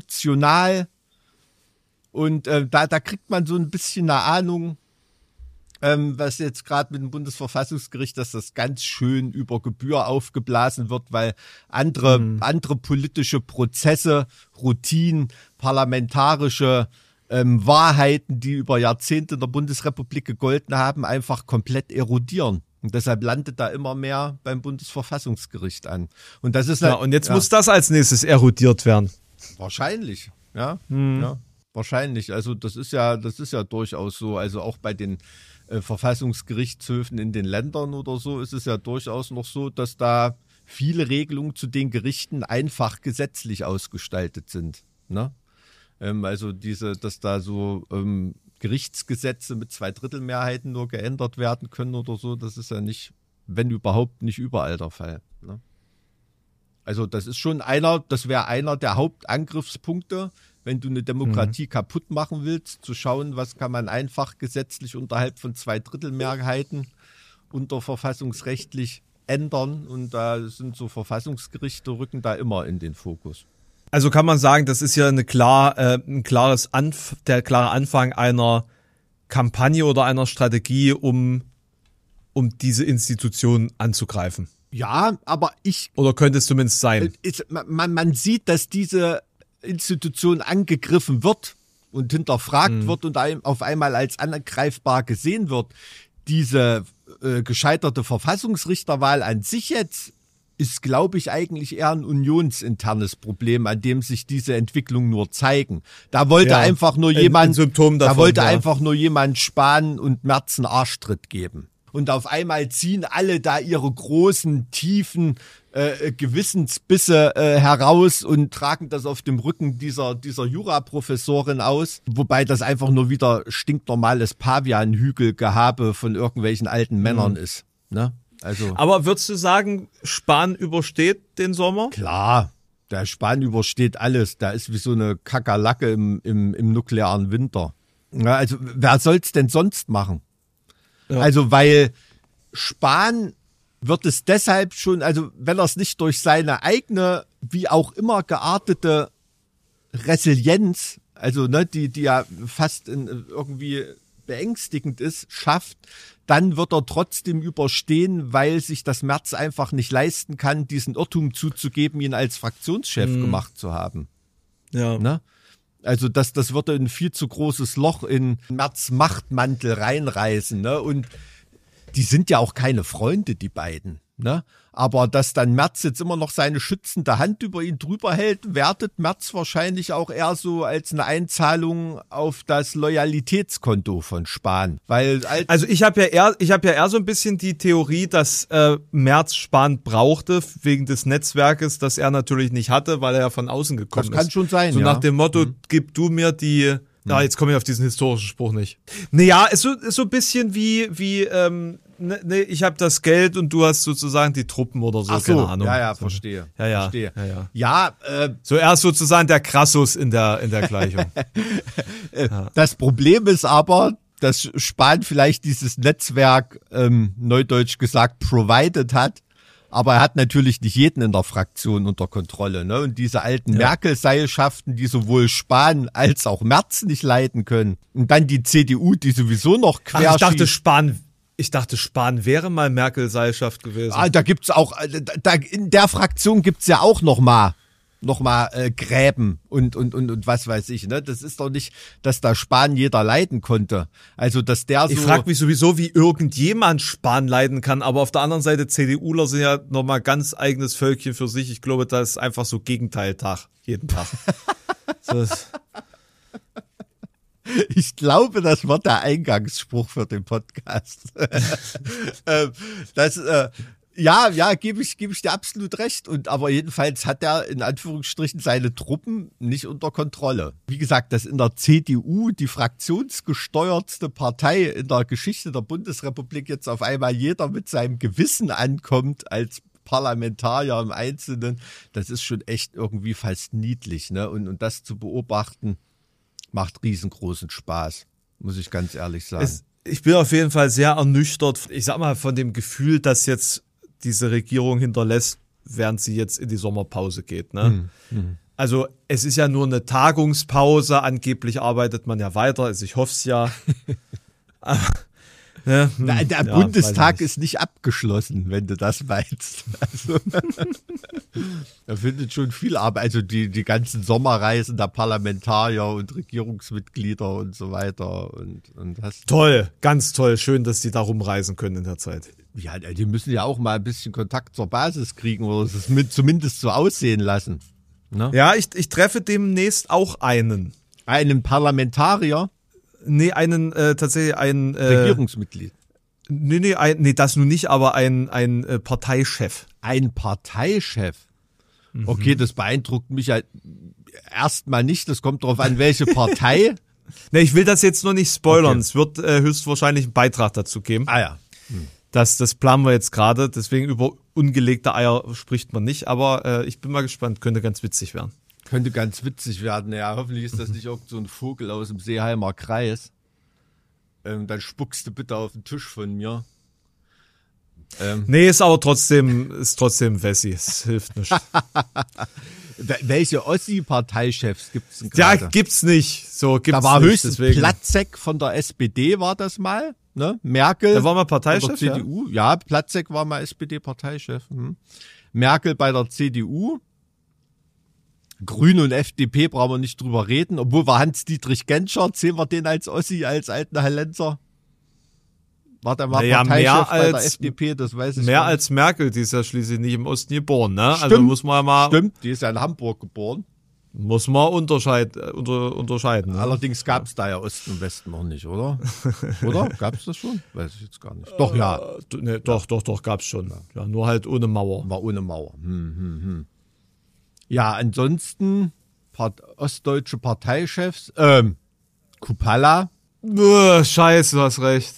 funktional und da kriegt man so ein bisschen eine Ahnung, was jetzt gerade mit dem Bundesverfassungsgericht, dass das ganz schön über Gebühr aufgeblasen wird, weil andere politische Prozesse, Routinen, parlamentarische Wahrheiten, die über Jahrzehnte in der Bundesrepublik gegolten haben, einfach komplett erodieren. Und deshalb landet da immer mehr beim Bundesverfassungsgericht an. Und das ist und jetzt muss das als nächstes erodiert werden. Wahrscheinlich, ja. Ja. Wahrscheinlich. Also das ist ja durchaus so. Also auch bei den Verfassungsgerichtshöfen in den Ländern oder so ist es ja durchaus noch so, dass da viele Regelungen zu den Gerichten einfach gesetzlich ausgestaltet sind. Ne? Also dass da so Gerichtsgesetze mit 2/3 nur geändert werden können oder so, das ist ja nicht, wenn überhaupt, nicht überall der Fall. Ne? Also das ist schon das wäre einer der Hauptangriffspunkte, wenn du eine Demokratie kaputt machen willst, zu schauen, was kann man einfach gesetzlich unterhalb von 2/3 Mehrheiten verfassungsrechtlich ändern. Und da sind so Verfassungsgerichte, rücken da immer in den Fokus. Also kann man sagen, das ist ja der klare Anfang einer Kampagne oder einer Strategie, um diese Institution anzugreifen. Ja, aber Oder könnte es zumindest sein? Man sieht, dass diese Institution angegriffen wird und hinterfragt wird und auf einmal als angreifbar gesehen wird. Diese gescheiterte Verfassungsrichterwahl an sich jetzt ist, glaube ich, eigentlich eher ein unionsinternes Problem, an dem sich diese Entwicklungen nur zeigen. Da wollte einfach nur jemand, einfach nur jemand Spahn und Merz einen Arschtritt geben. Und auf einmal ziehen alle da ihre großen, tiefen Gewissensbisse heraus und tragen das auf dem Rücken dieser Juraprofessorin aus. Wobei das einfach nur wieder stinknormales Pavianhügelgehabe von irgendwelchen alten Männern ist. Ne? Also, aber würdest du sagen, Spahn übersteht den Sommer? Klar, der Spahn übersteht alles. Der ist wie so eine Kakerlake im nuklearen Winter. Ja, also wer soll's denn sonst machen? Ja. Also weil Spahn wird es deshalb schon, also wenn er es nicht durch seine eigene, wie auch immer geartete Resilienz, also ne, die ja fast irgendwie beängstigend ist, schafft, dann wird er trotzdem überstehen, weil sich das Merz einfach nicht leisten kann, diesen Irrtum zuzugeben, ihn als Fraktionschef gemacht zu haben. Ja. Ne? Also das würde ein viel zu großes Loch in Merz Machtmantel reinreißen. Ne? Und die sind ja auch keine Freunde, die beiden. Ne? Aber dass dann Merz jetzt immer noch seine schützende Hand über ihn drüber hält, wertet Merz wahrscheinlich auch eher so als eine Einzahlung auf das Loyalitätskonto von Spahn. Also ich habe ja eher so ein bisschen die Theorie, dass Merz Spahn brauchte wegen des Netzwerkes, das er natürlich nicht hatte, weil er ja von außen gekommen ist. Das kann schon sein, so nach dem Motto, gib du mir die... Ja, jetzt komme ich auf diesen historischen Spruch nicht. Naja, ist so ein bisschen wie ich habe das Geld und du hast sozusagen die Truppen oder so, keine Ahnung. Ja, verstehe. Verstehe. Ja, so er ist sozusagen der Crassus in der Gleichung. Das Problem ist aber, dass Spahn vielleicht dieses Netzwerk, neudeutsch gesagt, provided hat. Aber er hat natürlich nicht jeden in der Fraktion unter Kontrolle. Ne? Und diese alten Merkel-Seilschaften, die sowohl Spahn als auch Merz nicht leiten können. Und dann die CDU, die sowieso noch querschießt. Ich dachte, Spahn wäre mal Merkel-Seilschaft gewesen. Da gibt's auch, in der Fraktion gibt's ja auch noch mal Gräben und was weiß ich, ne? Das ist doch nicht, dass da Spahn jeder leiden konnte. Also, dass der so... Ich frage mich sowieso, wie irgendjemand Spahn leiden kann, aber auf der anderen Seite, CDUler sind ja nochmal ganz eigenes Völkchen für sich. Ich glaube, das ist einfach so Gegenteiltag, jeden Tag. Ich glaube, das wird der Eingangsspruch für den Podcast. Ja, gebe ich dir absolut recht. Aber jedenfalls hat er in Anführungsstrichen seine Truppen nicht unter Kontrolle. Wie gesagt, dass in der CDU, die fraktionsgesteuertste Partei in der Geschichte der Bundesrepublik, jetzt auf einmal jeder mit seinem Gewissen ankommt als Parlamentarier im Einzelnen, das ist schon echt irgendwie fast niedlich. Ne? Und das zu beobachten, macht riesengroßen Spaß, muss ich ganz ehrlich sagen. Ich bin auf jeden Fall sehr ernüchtert, ich sag mal, von dem Gefühl, dass jetzt diese Regierung hinterlässt, während sie jetzt in die Sommerpause geht. Ne? Also es ist ja nur eine Tagungspause, angeblich arbeitet man ja weiter, also ich hoffe es ja. Ja, Der Bundestag ist nicht abgeschlossen, wenn du das meinst. Also, da findet schon viel Arbeit. Also die ganzen Sommerreisen der Parlamentarier und Regierungsmitglieder und so weiter. Und das. Toll, ganz toll. Schön, dass die da rumreisen können in der Zeit. Ja, die müssen ja auch mal ein bisschen Kontakt zur Basis kriegen oder es zumindest so aussehen lassen. Ne? Ja, ich treffe demnächst auch einen. Einen Parlamentarier? Nee, tatsächlich einen Regierungsmitglied. Nee, das nun nicht, aber ein Parteichef. Ein Parteichef? Okay, das beeindruckt mich ja erstmal nicht. Das kommt darauf an, welche Partei. Nee, ich will das jetzt noch nicht spoilern. Okay. Es wird höchstwahrscheinlich einen Beitrag dazu geben. Ah ja. Das planen wir jetzt gerade. Deswegen über ungelegte Eier spricht man nicht. Aber ich bin mal gespannt. Könnte ganz witzig werden. Könnte ganz witzig werden. Ja, hoffentlich ist das nicht irgend so ein Vogel aus dem Seeheimer Kreis. Dann spuckst du bitte auf den Tisch von mir. Nee, ist trotzdem Wessi. Es hilft nicht. Welche Ossi-Parteichefs gibt es denn gerade? Ja, gibt's nicht. So gibt's da war nicht, höchstens deswegen. Platzek von der SPD war das mal. Ne? Merkel. Der war mal Parteichef, bei der CDU. Ja, Platzek war mal SPD-Parteichef. Merkel bei der CDU. Grüne und FDP brauchen wir nicht drüber reden. Obwohl wir Hans-Dietrich Genscher, sehen wir den als Ossi, als alten Hallenser? War der mal Parteichef bei der FDP? Das weiß ich mehr nicht. als Merkel, die ist ja schließlich nicht im Osten geboren. Ne? Stimmt, also muss man mal. Stimmt, die ist ja in Hamburg geboren. Muss man unterscheiden. Ne? Allerdings gab es da ja Osten und Westen noch nicht, oder? Oder? Gab es das schon? Weiß ich jetzt gar nicht. Doch, ja. Nee, doch, gab's schon. Ja, nur halt ohne Mauer. War ohne Mauer. Ja, ansonsten ostdeutsche Parteichefs. Kupala. Scheiße, du hast recht.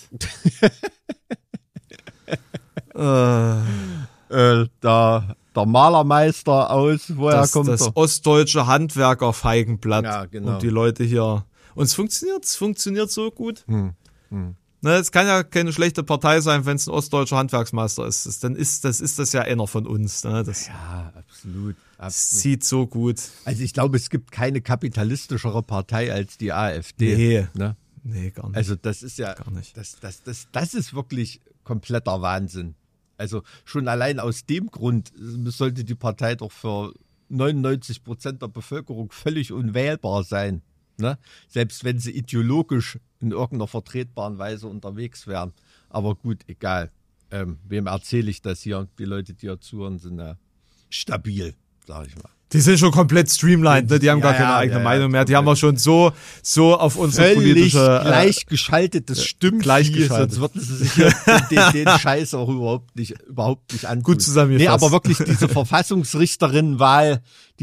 Der Malermeister aus, woher kommt das er? ostdeutsche Handwerkerfeigenblatt. Ja, genau. Und die Leute hier. Und es funktioniert so gut. Ne, es kann ja keine schlechte Partei sein, wenn es ein ostdeutscher Handwerksmeister ist. Dann ist das ja einer von uns. Ne? Ja, absolut. Sieht so gut. Also ich glaube, es gibt keine kapitalistischere Partei als die AfD. Nee, gar nicht. Also das ist ja, gar nicht. Das ist wirklich kompletter Wahnsinn. Also schon allein aus dem Grund sollte die Partei doch für 99% der Bevölkerung völlig unwählbar sein. Ne? Selbst wenn sie ideologisch in irgendeiner vertretbaren Weise unterwegs wären. Aber gut, egal. Wem erzähle ich das hier? Die Leute, die hier zuhören, sind ja stabil, sag ich mal. Die sind schon komplett streamlined, ne? Die haben gar keine eigene Meinung mehr. Die haben wir schon so auf unsere politische gleichgeschaltetes Stimmvieh, sonst würden sie sich den Scheiß auch überhaupt nicht antun. Gut zusammengefasst. Nee, aber wirklich diese Verfassungsrichterinnenwahl,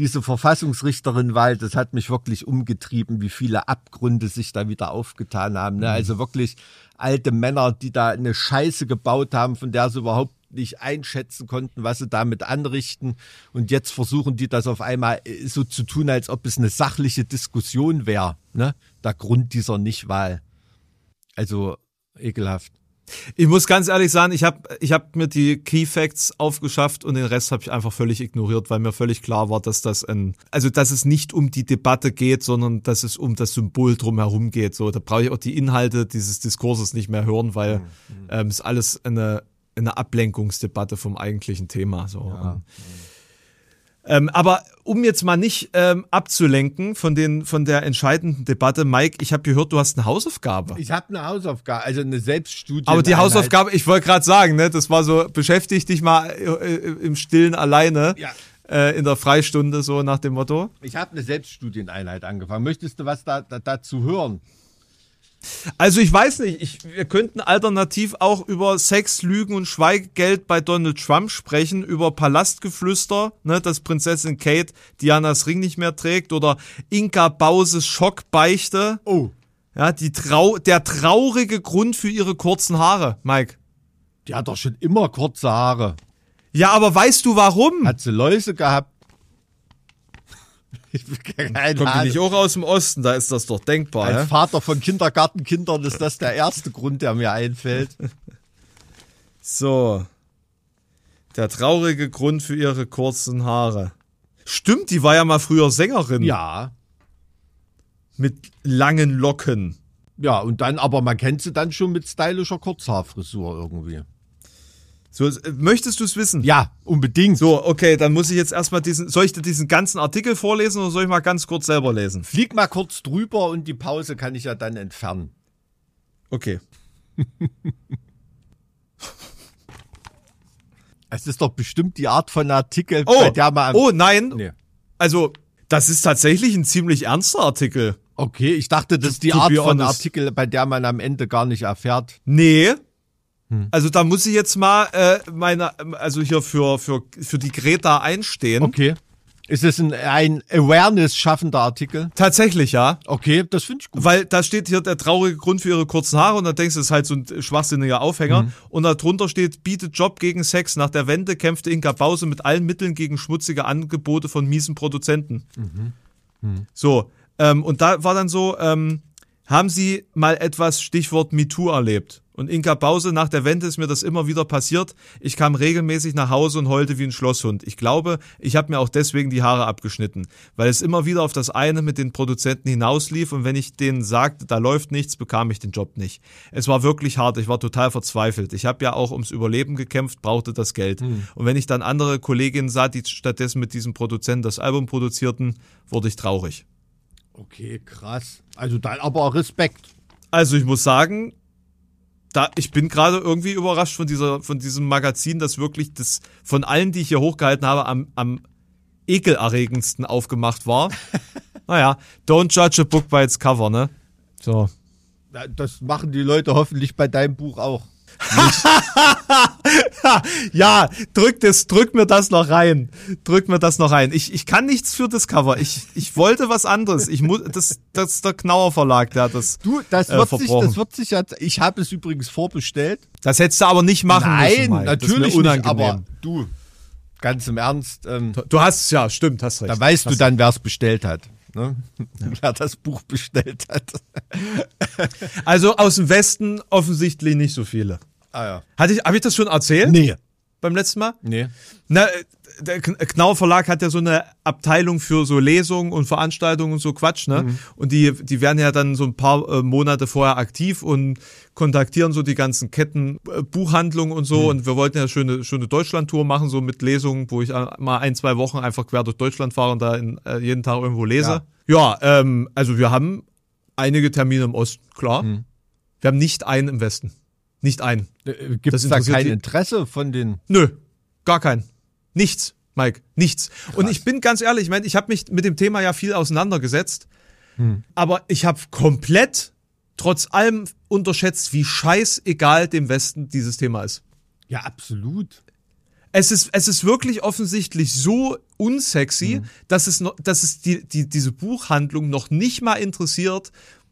das hat mich wirklich umgetrieben, wie viele Abgründe sich da wieder aufgetan haben. Ne? Also wirklich alte Männer, die da eine Scheiße gebaut haben, von der sie überhaupt nicht einschätzen konnten, was sie damit anrichten. Und jetzt versuchen die das auf einmal so zu tun, als ob es eine sachliche Diskussion wäre, ne? Der Grund dieser Nichtwahl. Also ekelhaft. Ich muss ganz ehrlich sagen, ich hab mir die Key Facts aufgeschafft und den Rest habe ich einfach völlig ignoriert, weil mir völlig klar war, dass dass es nicht um die Debatte geht, sondern dass es um das Symbol drumherum geht. So, da brauche ich auch die Inhalte dieses Diskurses nicht mehr hören, weil es alles eine Ablenkungsdebatte vom eigentlichen Thema. So. Ja. Aber um jetzt mal nicht abzulenken von der entscheidenden Debatte, Mike, ich habe gehört, du hast eine Hausaufgabe. Ich habe eine Hausaufgabe, also eine Selbststudie. Aber die Hausaufgabe, ich wollte gerade sagen, ne, das war so, beschäftig dich mal im Stillen alleine in der Freistunde, so nach dem Motto. Ich habe eine Selbststudieneinheit angefangen. Möchtest du was dazu hören? Also ich weiß nicht, wir könnten alternativ auch über Sex, Lügen und Schweigegeld bei Donald Trump sprechen, über Palastgeflüster, ne, dass Prinzessin Kate Dianas Ring nicht mehr trägt, oder Inka Bauses Schockbeichte. Oh. Ja, der traurige Grund für ihre kurzen Haare, Mike. Die hat doch schon immer kurze Haare. Ja, aber weißt du warum? Hat sie Läuse gehabt? Kommt die nicht auch aus dem Osten? Da ist das doch denkbar. Als Vater von Kindergartenkindern ist das der erste Grund, der mir einfällt. So. Der traurige Grund für ihre kurzen Haare. Stimmt, die war ja mal früher Sängerin. Ja. Mit langen Locken. Ja, und dann, aber man kennt sie dann schon mit stylischer Kurzhaarfrisur irgendwie. So, möchtest du es wissen? Ja, unbedingt. So, okay, dann muss ich jetzt erstmal soll ich dir diesen ganzen Artikel vorlesen oder soll ich mal ganz kurz selber lesen? Flieg mal kurz drüber und die Pause kann ich ja dann entfernen. Okay. Es ist doch bestimmt die Art von Artikel, bei der man... Oh, nein. Nee. Also, das ist tatsächlich ein ziemlich ernster Artikel. Okay, ich dachte, das ist die To Art be von honest. Artikel, bei der man am Ende gar nicht erfährt. Nee. Also da muss ich jetzt mal also hier für die Greta einstehen. Okay. Ist es ein Awareness-schaffender Artikel? Tatsächlich, ja. Okay, das finde ich gut. Weil da steht hier der traurige Grund für ihre kurzen Haare und dann denkst du, das ist halt so ein schwachsinniger Aufhänger. Und darunter steht, bietet Job gegen Sex. Nach der Wende kämpfte Inka Bause mit allen Mitteln gegen schmutzige Angebote von miesen Produzenten. So, und da war dann so, haben Sie mal etwas, Stichwort MeToo, erlebt? Und Inka Bause, nach der Wende ist mir das immer wieder passiert. Ich kam regelmäßig nach Hause und heulte wie ein Schlosshund. Ich glaube, ich habe mir auch deswegen die Haare abgeschnitten, weil es immer wieder auf das eine mit den Produzenten hinauslief und wenn ich denen sagte, da läuft nichts, bekam ich den Job nicht. Es war wirklich hart, ich war total verzweifelt. Ich habe ja auch ums Überleben gekämpft, brauchte das Geld. Und wenn ich dann andere Kolleginnen sah, die stattdessen mit diesem Produzenten das Album produzierten, wurde ich traurig. Okay, krass. Also dann aber auch Respekt. Also ich muss sagen, ich bin gerade irgendwie überrascht von diesem Magazin, das wirklich das von allen, die ich hier hochgehalten habe, am ekelerregendsten aufgemacht war. Naja, don't judge a book by its cover, ne? So. Das machen die Leute hoffentlich bei deinem Buch auch. Ja, drück mir das noch rein. Ich kann nichts für das Cover. Ich wollte was anderes. Das ist der Knauer Verlag, der hat das Das wird verbrochen. sich ja, ich habe es übrigens vorbestellt. Das hättest du aber nicht machen müssen. Nein, Mike. natürlich das ist mir nicht, unangenehm. aber du, ganz im Ernst, Du hast es ja, stimmt, hast recht. da weißt du dann, wer es bestellt hat. Ne? Wer das Buch bestellt hat. Also aus dem Westen offensichtlich nicht so viele. Ah ja. Habe ich das schon erzählt? Nee. Beim letzten Mal? Nee. Na, der Knauer Verlag hat ja so eine Abteilung für so Lesungen und Veranstaltungen und so Quatsch, ne? Und die werden ja dann so ein paar Monate vorher aktiv und kontaktieren so die ganzen Ketten, Buchhandlungen und so. Und wir wollten ja schöne Deutschlandtour machen, so mit Lesungen, wo ich mal 1-2 Wochen einfach quer durch Deutschland fahre und da jeden Tag irgendwo lese. Ja, also wir haben einige Termine im Osten, klar. Wir haben nicht einen im Westen. Nicht einen. Gibt Das es da interessiert kein die- Interesse von den... Nö, gar keinen. Nichts, Mike, nichts. Und ich bin ganz ehrlich, ich meine, ich habe mich mit dem Thema ja viel auseinandergesetzt, aber ich habe komplett trotz allem unterschätzt, wie scheißegal dem Westen dieses Thema ist. Ja, absolut. Es ist wirklich offensichtlich so unsexy, dass es diese Buchhandlung noch nicht mal interessiert,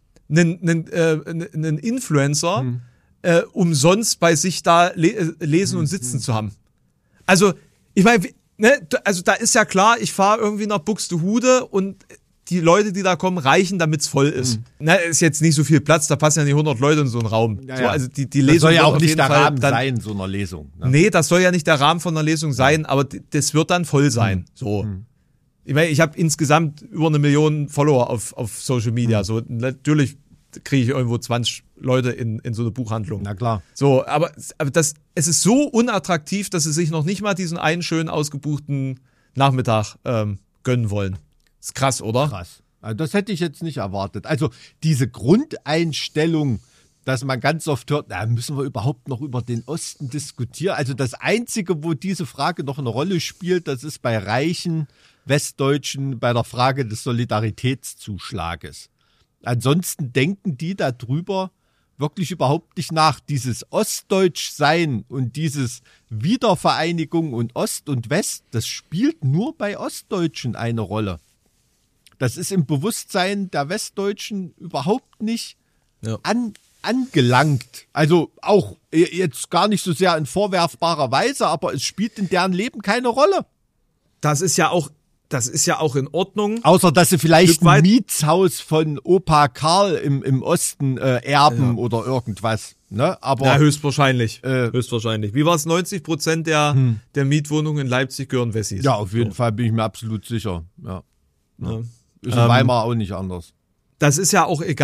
einen Influencer umsonst bei sich da lesen und sitzen zu haben. Also, ich meine, ne, also da ist ja klar, ich fahre irgendwie nach Buxtehude und die Leute, die da kommen, reichen, damit's voll ist. Na, ist jetzt nicht so viel Platz, da passen ja nicht 100 Leute in so einen Raum. Ja, So, ja. also die Das Lesung soll ja wird auch auf nicht jeden der Fall Rahmen dann, sein, so einer Lesung. Ne? Nee, das soll ja nicht der Rahmen von einer Lesung sein, aber das wird dann voll sein. So. Ich meine, ich habe insgesamt über 1 Million Follower auf Social Media. So, natürlich kriege ich irgendwo 20 Leute in so eine Buchhandlung. Na klar. So, aber es ist so unattraktiv, dass sie sich noch nicht mal diesen einen schönen ausgebuchten Nachmittag gönnen wollen. Ist krass, oder? Krass. Also das hätte ich jetzt nicht erwartet. Also diese Grundeinstellung, dass man ganz oft hört, na, müssen wir überhaupt noch über den Osten diskutieren? Also das Einzige, wo diese Frage noch eine Rolle spielt, das ist bei reichen Westdeutschen bei der Frage des Solidaritätszuschlages. Ansonsten denken die darüber wirklich überhaupt nicht nach. Dieses Ostdeutschsein und dieses Wiedervereinigung und Ost und West, das spielt nur bei Ostdeutschen eine Rolle. Das ist im Bewusstsein der Westdeutschen überhaupt nicht angelangt. Also auch jetzt gar nicht so sehr in vorwerfbarer Weise, aber es spielt in deren Leben keine Rolle. Das ist ja auch in Ordnung. Außer, dass sie vielleicht Stück weit- ein Mietshaus von Opa Karl im Osten erben oder irgendwas. Ne? Aber Ja, höchstwahrscheinlich. Äh, Höchstwahrscheinlich. Wie war es? 90% der Mietwohnungen in Leipzig gehören Wessis. ja, auf jeden Fall bin ich mir absolut sicher. Ja. Ja. Ist in Weimar auch nicht anders. Das ist ja auch egal.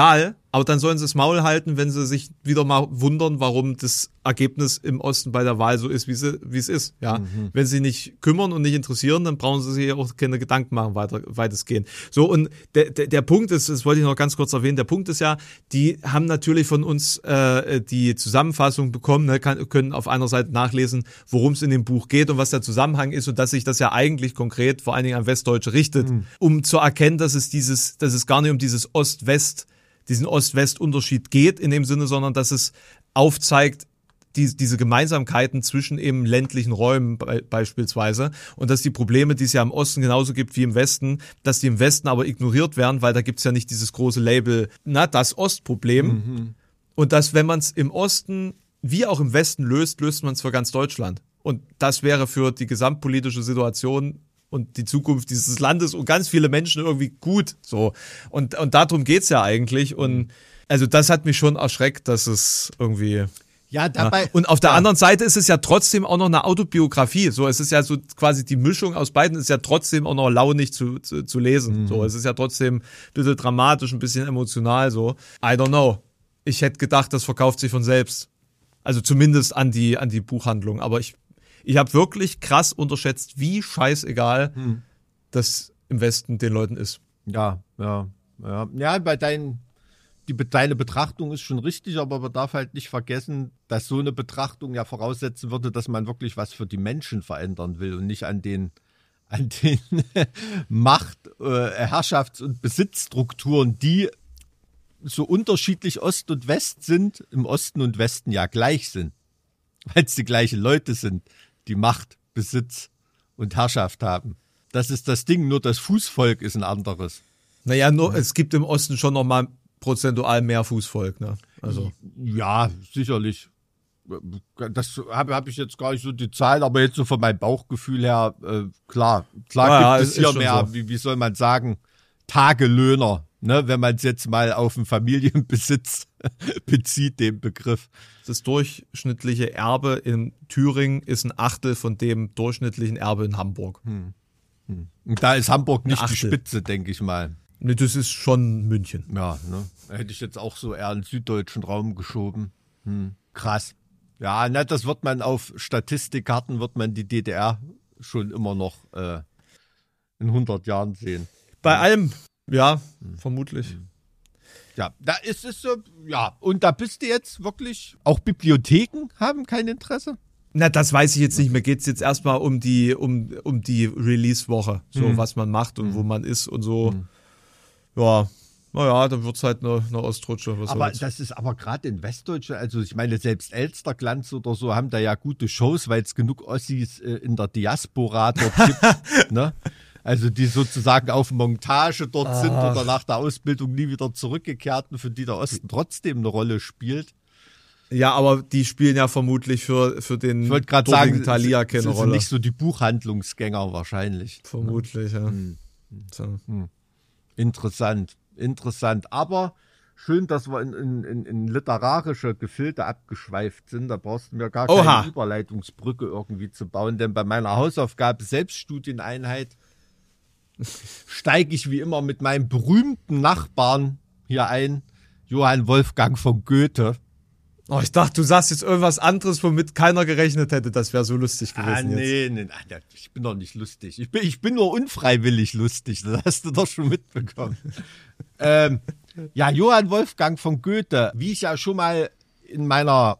Aber dann sollen sie das Maul halten, wenn sie sich wieder mal wundern, warum das Ergebnis im Osten bei der Wahl so ist, wie es ist. Ja, wenn sie nicht kümmern und nicht interessieren, dann brauchen sie sich auch keine Gedanken machen weitestgehend. So, und der Punkt ist, das wollte ich noch ganz kurz erwähnen, der Punkt ist ja, die haben natürlich von uns die Zusammenfassung bekommen, ne, können auf einer Seite nachlesen, worum es in dem Buch geht und was der Zusammenhang ist und dass sich das ja eigentlich konkret vor allen Dingen an Westdeutsche richtet, um zu erkennen, dass es gar nicht um diesen Ost-West-Unterschied geht in dem Sinne, sondern dass es aufzeigt, diese Gemeinsamkeiten zwischen eben ländlichen Räumen beispielsweise und dass die Probleme, die es ja im Osten genauso gibt wie im Westen, dass die im Westen aber ignoriert werden, weil da gibt es ja nicht dieses große Label, das Ostproblem. Und dass, wenn man es im Osten wie auch im Westen löst man es für ganz Deutschland. Und das wäre für die gesamtpolitische Situation und die Zukunft dieses Landes und ganz viele Menschen irgendwie gut. So. Und darum geht's ja eigentlich. Und also das hat mich schon erschreckt, dass es irgendwie. Ja, dabei. Ja. Und auf der anderen Seite ist es ja trotzdem auch noch eine Autobiografie. So, es ist ja so quasi die Mischung aus beiden ist ja trotzdem auch noch launig zu lesen. So, es ist ja trotzdem ein bisschen dramatisch, ein bisschen emotional. So, I don't know. Ich hätte gedacht, das verkauft sich von selbst. Also zumindest an die Buchhandlung. Aber ich habe wirklich krass unterschätzt, wie scheißegal das im Westen den Leuten ist. Ja, deine Betrachtung ist schon richtig, aber man darf halt nicht vergessen, dass so eine Betrachtung ja voraussetzen würde, dass man wirklich was für die Menschen verändern will und nicht an den Macht-, Herrschafts- und Besitzstrukturen, die so unterschiedlich Ost und West sind, im Osten und Westen ja gleich sind, weil es die gleichen Leute sind, die Macht, Besitz und Herrschaft haben. Das ist das Ding, nur das Fußvolk ist ein anderes. Naja, es gibt im Osten schon nochmal prozentual mehr Fußvolk, ne? Also. Ja, sicherlich. Das hab ich jetzt gar nicht so die Zahl, aber jetzt so von meinem Bauchgefühl her, klar gibt es hier mehr, so. Wie soll man sagen, Tagelöhner, ne, wenn man es jetzt mal auf den Familienbesitz bezieht, den Begriff. Das durchschnittliche Erbe in Thüringen ist ein Achtel von dem durchschnittlichen Erbe in Hamburg. Und da ist Hamburg nicht die Spitze, denke ich mal. Nee, das ist schon München. Ja, ne? Hätte ich jetzt auch so eher in den süddeutschen Raum geschoben. Krass. Ja, na, das wird man auf Statistikkarten, wird man die DDR schon immer noch in 100 Jahren sehen. Bei allem, ja, vermutlich. Ja, da ist es so, ja. Und da bist du jetzt wirklich, auch Bibliotheken haben kein Interesse? Na, das weiß ich jetzt nicht. Mir geht's jetzt erstmal um die Release-Woche. So, was man macht und wo man ist und so. Ja, naja, dann wird's halt eine Ostrutsche. Aber das ist aber gerade in Westdeutschland, also ich meine, selbst Elsterglanz oder so haben da ja gute Shows, weil es genug Ossis in der Diaspora dort gibt, ne? Also die sozusagen auf Montage dort sind oder nach der Ausbildung nie wieder zurückgekehrten, für die der Osten trotzdem eine Rolle spielt. Ja, aber die spielen ja vermutlich für den ich wollte gerade sagen, Thalia keine Rolle. Nicht so die Buchhandlungsgänger wahrscheinlich. Vermutlich, ja. So. Interessant. Aber schön, dass wir in literarische Gefilde abgeschweift sind. Da brauchst du mir gar keine Überleitungsbrücke irgendwie zu bauen, denn bei meiner Hausaufgabe Selbststudieneinheit steige ich wie immer mit meinem berühmten Nachbarn hier ein, Johann Wolfgang von Goethe. Oh, ich dachte, du sagst jetzt irgendwas anderes, womit keiner gerechnet hätte. Das wäre so lustig gewesen Nee, ich bin doch nicht lustig. Ich bin nur unfreiwillig lustig. Das hast du doch schon mitbekommen. Ja, Johann Wolfgang von Goethe, wie ich ja schon mal in meiner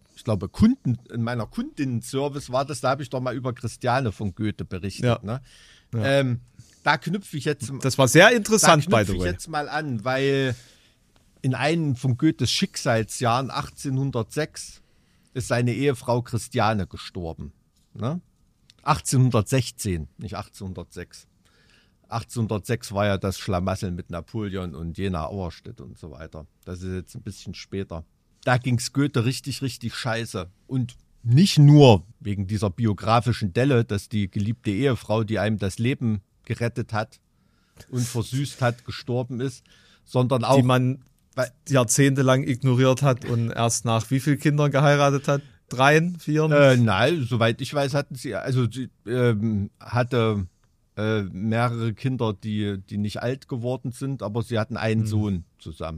Kundinnen-Service war das, da habe ich doch mal über Christiane von Goethe berichtet. Ja. Ne? Ja. Da knüpfe ich jetzt. Das war sehr interessant, by the way. Da knüpfe ich jetzt mal an, weil in einem von Goethes Schicksalsjahren 1806 ist seine Ehefrau Christiane gestorben. Ne? 1816, nicht 1806. 1806 war ja das Schlamassel mit Napoleon und Jena-Auerstedt und so weiter. Das ist jetzt ein bisschen später. Da ging's Goethe richtig, richtig scheiße. Und nicht nur wegen dieser biografischen Delle, dass die geliebte Ehefrau, die einem das Leben gerettet hat und versüßt hat, gestorben ist, sondern auch... Die man jahrzehntelang ignoriert hat und erst nach wie vielen Kindern geheiratet hat? 3, 4? Nein, soweit ich weiß, sie hatte mehrere Kinder, die nicht alt geworden sind, aber sie hatten einen Sohn zusammen.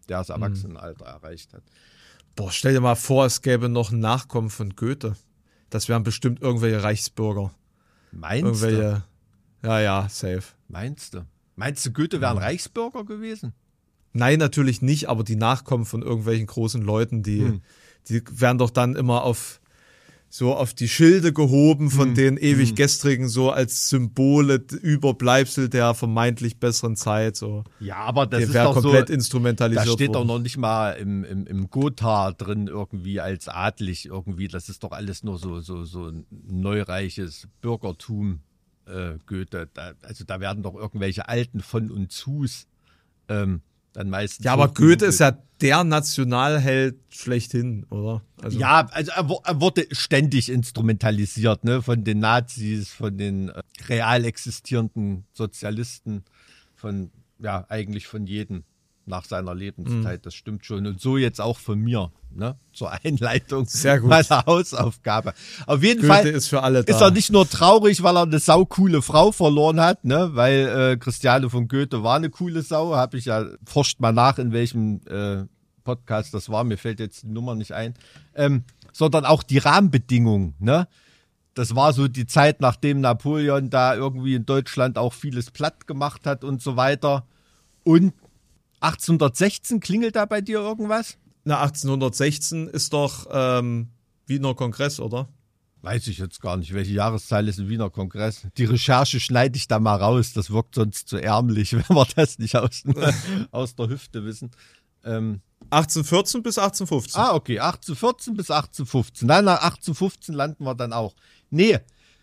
der das Erwachsenenalter erreicht hat. Boah, stell dir mal vor, es gäbe noch einen Nachkommen von Goethe. Das wären bestimmt irgendwelche Reichsbürger. Meinst du? Ja, safe. Meinst du, Goethe wäre ein Reichsbürger gewesen? Nein, natürlich nicht, aber die Nachkommen von irgendwelchen großen Leuten, die werden doch dann immer auf die Schilde gehoben von den ewig Gestrigen, so als Symbole, Überbleibsel der vermeintlich besseren Zeit. So. Ja, aber das ist doch komplett so, instrumentalisiert da steht worden. doch noch nicht mal im Gotha drin irgendwie als adlig irgendwie. Das ist doch alles nur so ein neureiches Bürgertum, Goethe. Da werden doch irgendwelche Alten von und zus dann meistens. Ja, aber Goethe ist ja der Nationalheld schlechthin, oder? Also, ja, also er wurde ständig instrumentalisiert, ne, von den Nazis, von den real existierenden Sozialisten, eigentlich von jedem nach seiner Lebenszeit. Das stimmt schon. Und so jetzt auch von mir, ne, zur Einleitung meiner Hausaufgabe. Auf jeden Goethe Fall ist für alle da. Ist er nicht nur traurig, weil er eine saucoole Frau verloren hat, ne, weil Christiane von Goethe war eine coole Sau, habe ich ja, forscht mal nach, in welchem Podcast das war, mir fällt jetzt die Nummer nicht ein, sondern auch die Rahmenbedingungen, ne. Das war so die Zeit, nachdem Napoleon da irgendwie in Deutschland auch vieles platt gemacht hat und so weiter. Und 1816, klingelt da bei dir irgendwas? Na, 1816 ist doch Wiener Kongress, oder? Weiß ich jetzt gar nicht, welche Jahreszahl ist ein Wiener Kongress. Die Recherche schneide ich da mal raus, das wirkt sonst zu ärmlich, wenn wir das nicht aus der Hüfte wissen. 1814 bis 1815. Ah, okay, 1814 bis 1815. Nein, nach 1815 landen wir dann auch. Nee,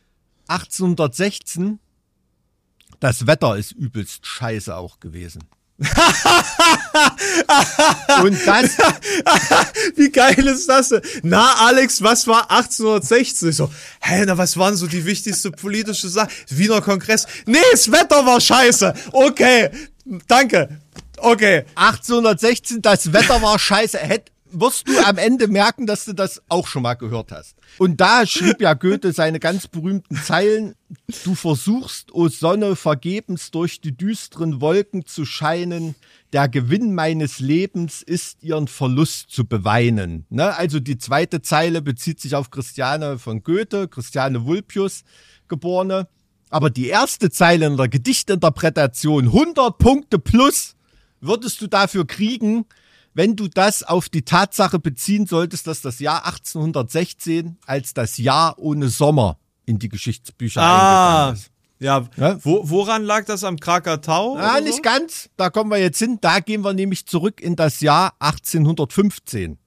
1816, das Wetter ist übelst scheiße auch gewesen. Und das. Wie geil ist das denn? Na, Alex, was war 1816? Ich so, was waren so die wichtigste politische Sache? Wiener Kongress. Nee, das Wetter war scheiße. Okay, danke. Okay. 1816, das Wetter war scheiße. Wirst du am Ende merken, dass du das auch schon mal gehört hast. Und da schrieb ja Goethe seine ganz berühmten Zeilen: Du versuchst, o Sonne, vergebens durch die düsteren Wolken zu scheinen. Der Gewinn meines Lebens ist ihren Verlust zu beweinen. Ne? Also die zweite Zeile bezieht sich auf Christiane von Goethe, Christiane Vulpius, Geborene. Aber die erste Zeile in der Gedichtinterpretation, 100 Punkte plus, würdest du dafür kriegen, wenn du das auf die Tatsache beziehen solltest, dass das Jahr 1816 als das Jahr ohne Sommer in die Geschichtsbücher eingegangen ist. Ja, woran lag das, am Krakatau? Nicht ganz, da kommen wir jetzt hin. Da gehen wir nämlich zurück in das Jahr 1815.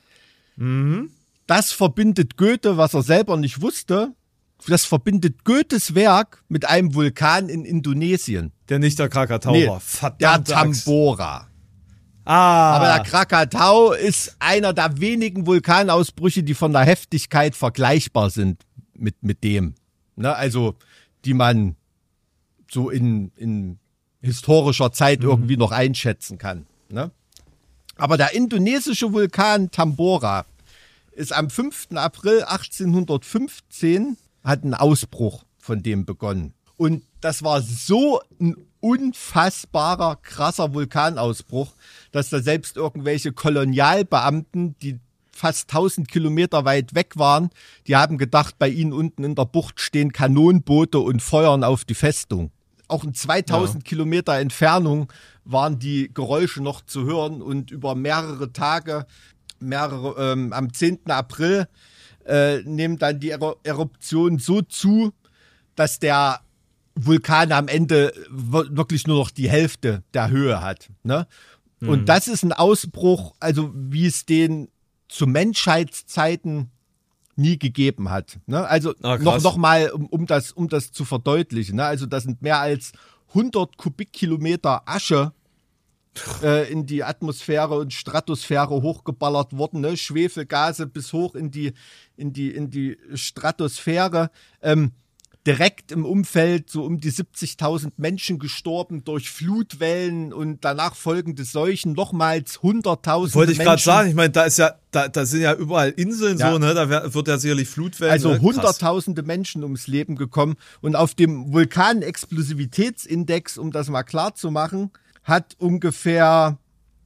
Das verbindet Goethe, was er selber nicht wusste, das verbindet Goethes Werk mit einem Vulkan in Indonesien. Der nicht der Krakatau war. Verdammt, der Tambora. Aber der Krakatau ist einer der wenigen Vulkanausbrüche, die von der Heftigkeit vergleichbar sind mit dem. Ne? Also, die man so in historischer Zeit irgendwie noch einschätzen kann. Ne? Aber der indonesische Vulkan Tambora ist am 5. April 1815, hat ein Ausbruch von dem begonnen. Und das war so ein unfassbarer, krasser Vulkanausbruch, dass da selbst irgendwelche Kolonialbeamten, die fast 1000 Kilometer weit weg waren, die haben gedacht, bei ihnen unten in der Bucht stehen Kanonenboote und feuern auf die Festung. Auch in 2000 Kilometer Entfernung waren die Geräusche noch zu hören und über mehrere Tage, am 10. April nehmen dann die Eruptionen so zu, dass der Vulkan am Ende wirklich nur noch die Hälfte der Höhe hat. Ne? Und das ist ein Ausbruch, also wie es den zu Menschheitszeiten nie gegeben hat. Ne? Also noch mal, um das zu verdeutlichen. Ne? Also das sind mehr als 100 Kubikkilometer Asche in die Atmosphäre und Stratosphäre hochgeballert worden. Ne? Schwefelgase bis hoch in die Stratosphäre. Direkt im Umfeld so um die 70.000 Menschen gestorben durch Flutwellen und danach folgende Seuchen, nochmals 100.000 Menschen. Wollte ich gerade sagen, ich meine, da sind ja überall Inseln so, ne? Da wird ja sicherlich Flutwellen. Also hunderttausende Menschen ums Leben gekommen und auf dem Vulkanexplosivitätsindex, um das mal klar zu machen, hat ungefähr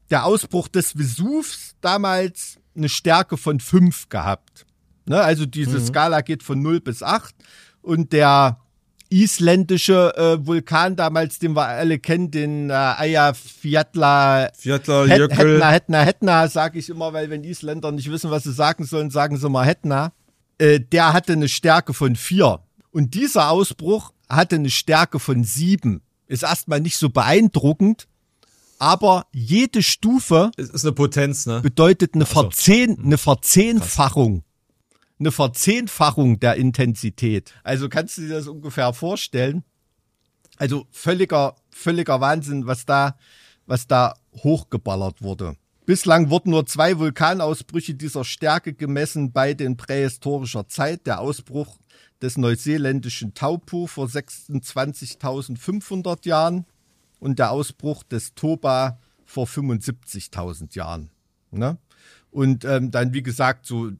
der Ausbruch des Vesuvs damals eine Stärke von 5 gehabt. Ne? Also diese Skala geht von 0 bis 8 und der isländische Vulkan damals, den wir alle kennen, den Eyjafjallajökull. Hetna, sage ich immer, weil wenn Isländer nicht wissen, was sie sagen sollen, sagen sie mal Hetna. Der hatte eine Stärke von 4. Und dieser Ausbruch hatte eine Stärke von 7. Ist erstmal nicht so beeindruckend, aber jede Stufe ist eine Potenz, ne? bedeutet eine Verzehnfachung. Eine Verzehnfachung der Intensität. Also kannst du dir das ungefähr vorstellen? Also völliger Wahnsinn, was da hochgeballert wurde. Bislang wurden nur 2 Vulkanausbrüche dieser Stärke gemessen bei den prähistorischer Zeit. Der Ausbruch des neuseeländischen Taupo vor 26.500 Jahren und der Ausbruch des Toba vor 75.000 Jahren. Ne? Und dann, wie gesagt, zu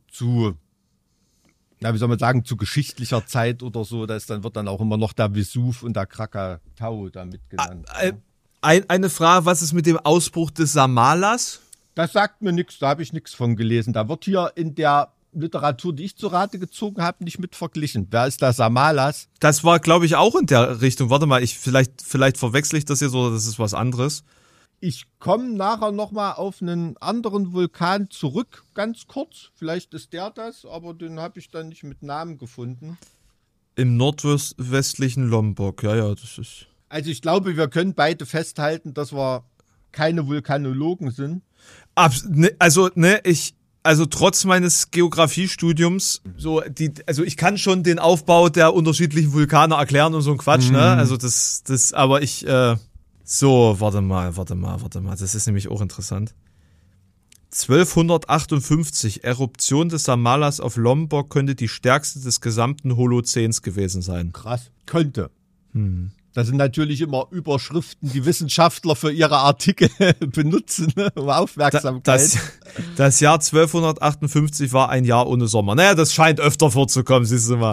geschichtlicher Zeit oder so, wird dann auch immer noch der Vesuv und der Krakatau da mitgenannt. Eine Frage, was ist mit dem Ausbruch des Samalas? Das sagt mir nichts, da habe ich nichts von gelesen. Da wird hier in der Literatur, die ich zu Rate gezogen habe, nicht mit verglichen. Wer ist der Samalas? Das war, glaube ich, auch in der Richtung. Warte mal, vielleicht verwechsel ich das jetzt oder das ist was anderes. Ich komme nachher nochmal auf einen anderen Vulkan zurück, ganz kurz. Vielleicht ist der das, aber den habe ich dann nicht mit Namen gefunden. Im nordwestlichen Lombok, ja, das ist... Also ich glaube, wir können beide festhalten, dass wir keine Vulkanologen sind. Also trotz meines Geografiestudiums, ich kann schon den Aufbau der unterschiedlichen Vulkane erklären und so ein Quatsch, ne? Also aber ich... warte mal. Das ist nämlich auch interessant. 1258, Eruption des Samalas auf Lombok könnte die stärkste des gesamten Holozäns gewesen sein. Krass. Könnte. Das sind natürlich immer Überschriften, die Wissenschaftler für ihre Artikel benutzen, ne? Um Aufmerksamkeit. Das Jahr 1258 war ein Jahr ohne Sommer. Naja, das scheint öfter vorzukommen, siehst du mal.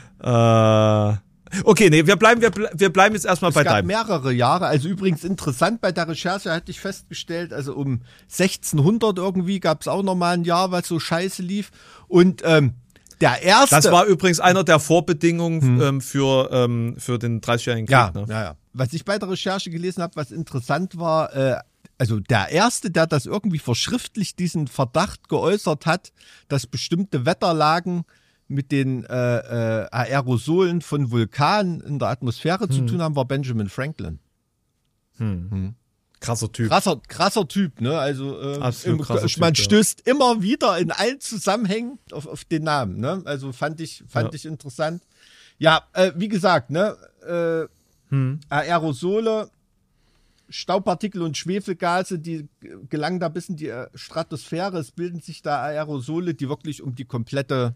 Okay, nee, wir bleiben jetzt erstmal bei deinem. Es gab mehrere Jahre, also übrigens interessant bei der Recherche hatte ich festgestellt, also um 1600 irgendwie gab es auch nochmal ein Jahr, was so scheiße lief und der erste... Das war übrigens einer der Vorbedingungen für den 30-jährigen Krieg. Ne? Ja. Was ich bei der Recherche gelesen habe, was interessant war, also der erste, der das irgendwie verschriftlicht diesen Verdacht geäußert hat, dass bestimmte Wetterlagen mit den Aerosolen von Vulkanen in der Atmosphäre zu tun haben, war Benjamin Franklin. Krasser Typ. Krasser Typ, ne? Also man stößt immer wieder in allen Zusammenhängen auf den Namen, ne? Also fand ich interessant. Ja, wie gesagt, ne? Aerosole, Staubpartikel und Schwefelgase, die gelangen da bis in die Stratosphäre. Es bilden sich da Aerosole, die wirklich um die komplette